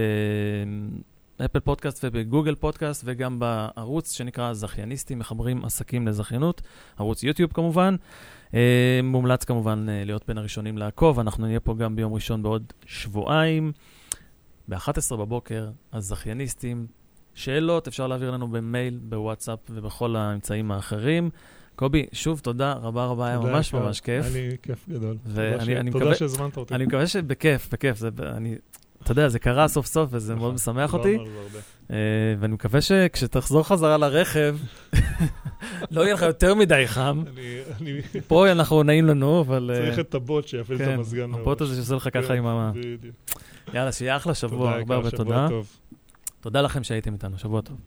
ובאפל פודקאסט ובגוגל פודקאסט, וגם בערוץ שנקרא זכייניסטים, מחברים עסקים לזכיינות, ערוץ יוטיוב כמובן. Uh, מומלץ כמובן uh, להיות בין הראשונים לעקוב. אנחנו נהיה פה גם ביום ראשון בעוד שבועיים, ב-אחת עשרה בבוקר, הזכייניסטים. שאלות אפשר להעביר לנו במייל, בוואטסאפ ובכל האמצעים האחרים. קובי, שוב תודה רבה רבה, היה ממש ממש כיף. היה לי כיף גדול. תודה שהזמנת אותי. אני מקווה שבכיף, בכיף. אתה יודע, זה קרה סוף סוף וזה מאוד משמח אותי. ואני מקווה שכשתחזור חזרה לרכב, לא יהיה לך יותר מדי חם. פה אנחנו נעים לנו, אבל... צריך את הבוט שיפעיל את המזגן. הבוט הזה שעושה לך ככה עם המה. יאללה, שיהיה אחלה שבוע, הרבה הרבה תודה. תודה לכם שהייתם איתנו, שבוע טוב.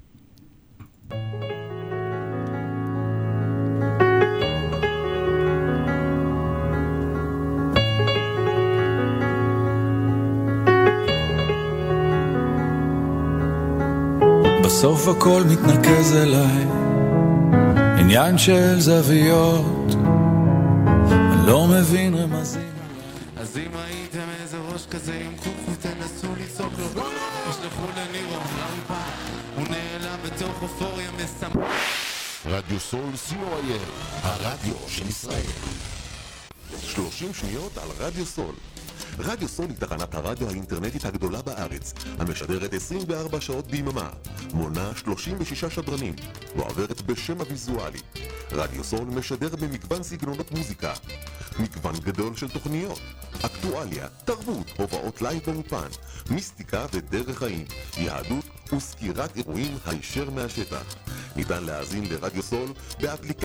בסוף הכל מתנקז אליי, עניין של זוויות, אני לא מבין רמזים. אז אם הייתם איזה ראש כזה עם קוקו, תנסו לצעוק לו, ישלחו לנירו לאולפן, הוא נעלם בתוך אופוריה מסמך. רדיו סול סי או איי אל, הרדיו של ישראל. שלושים שניות על רדיו סול. רדיו סול היא תחנת הרדיו האינטרנטית הגדולה בארץ, המשדרת עשרים וארבע שעות ביממה, מונה שלושים ושישה שדרנים, ועוברת בשם הוויזואלי. רדיו סול משדר במגוון סגנונות מוזיקה, מגוון גדול של תוכניות, אקטואליה, תרבות, הובאות לייב באולפן, מיסטיקה ודרך חיים, יהדות וסקירת אירועים הישר מהשטח. ניתן להאזין לרדיו סול באפליקציה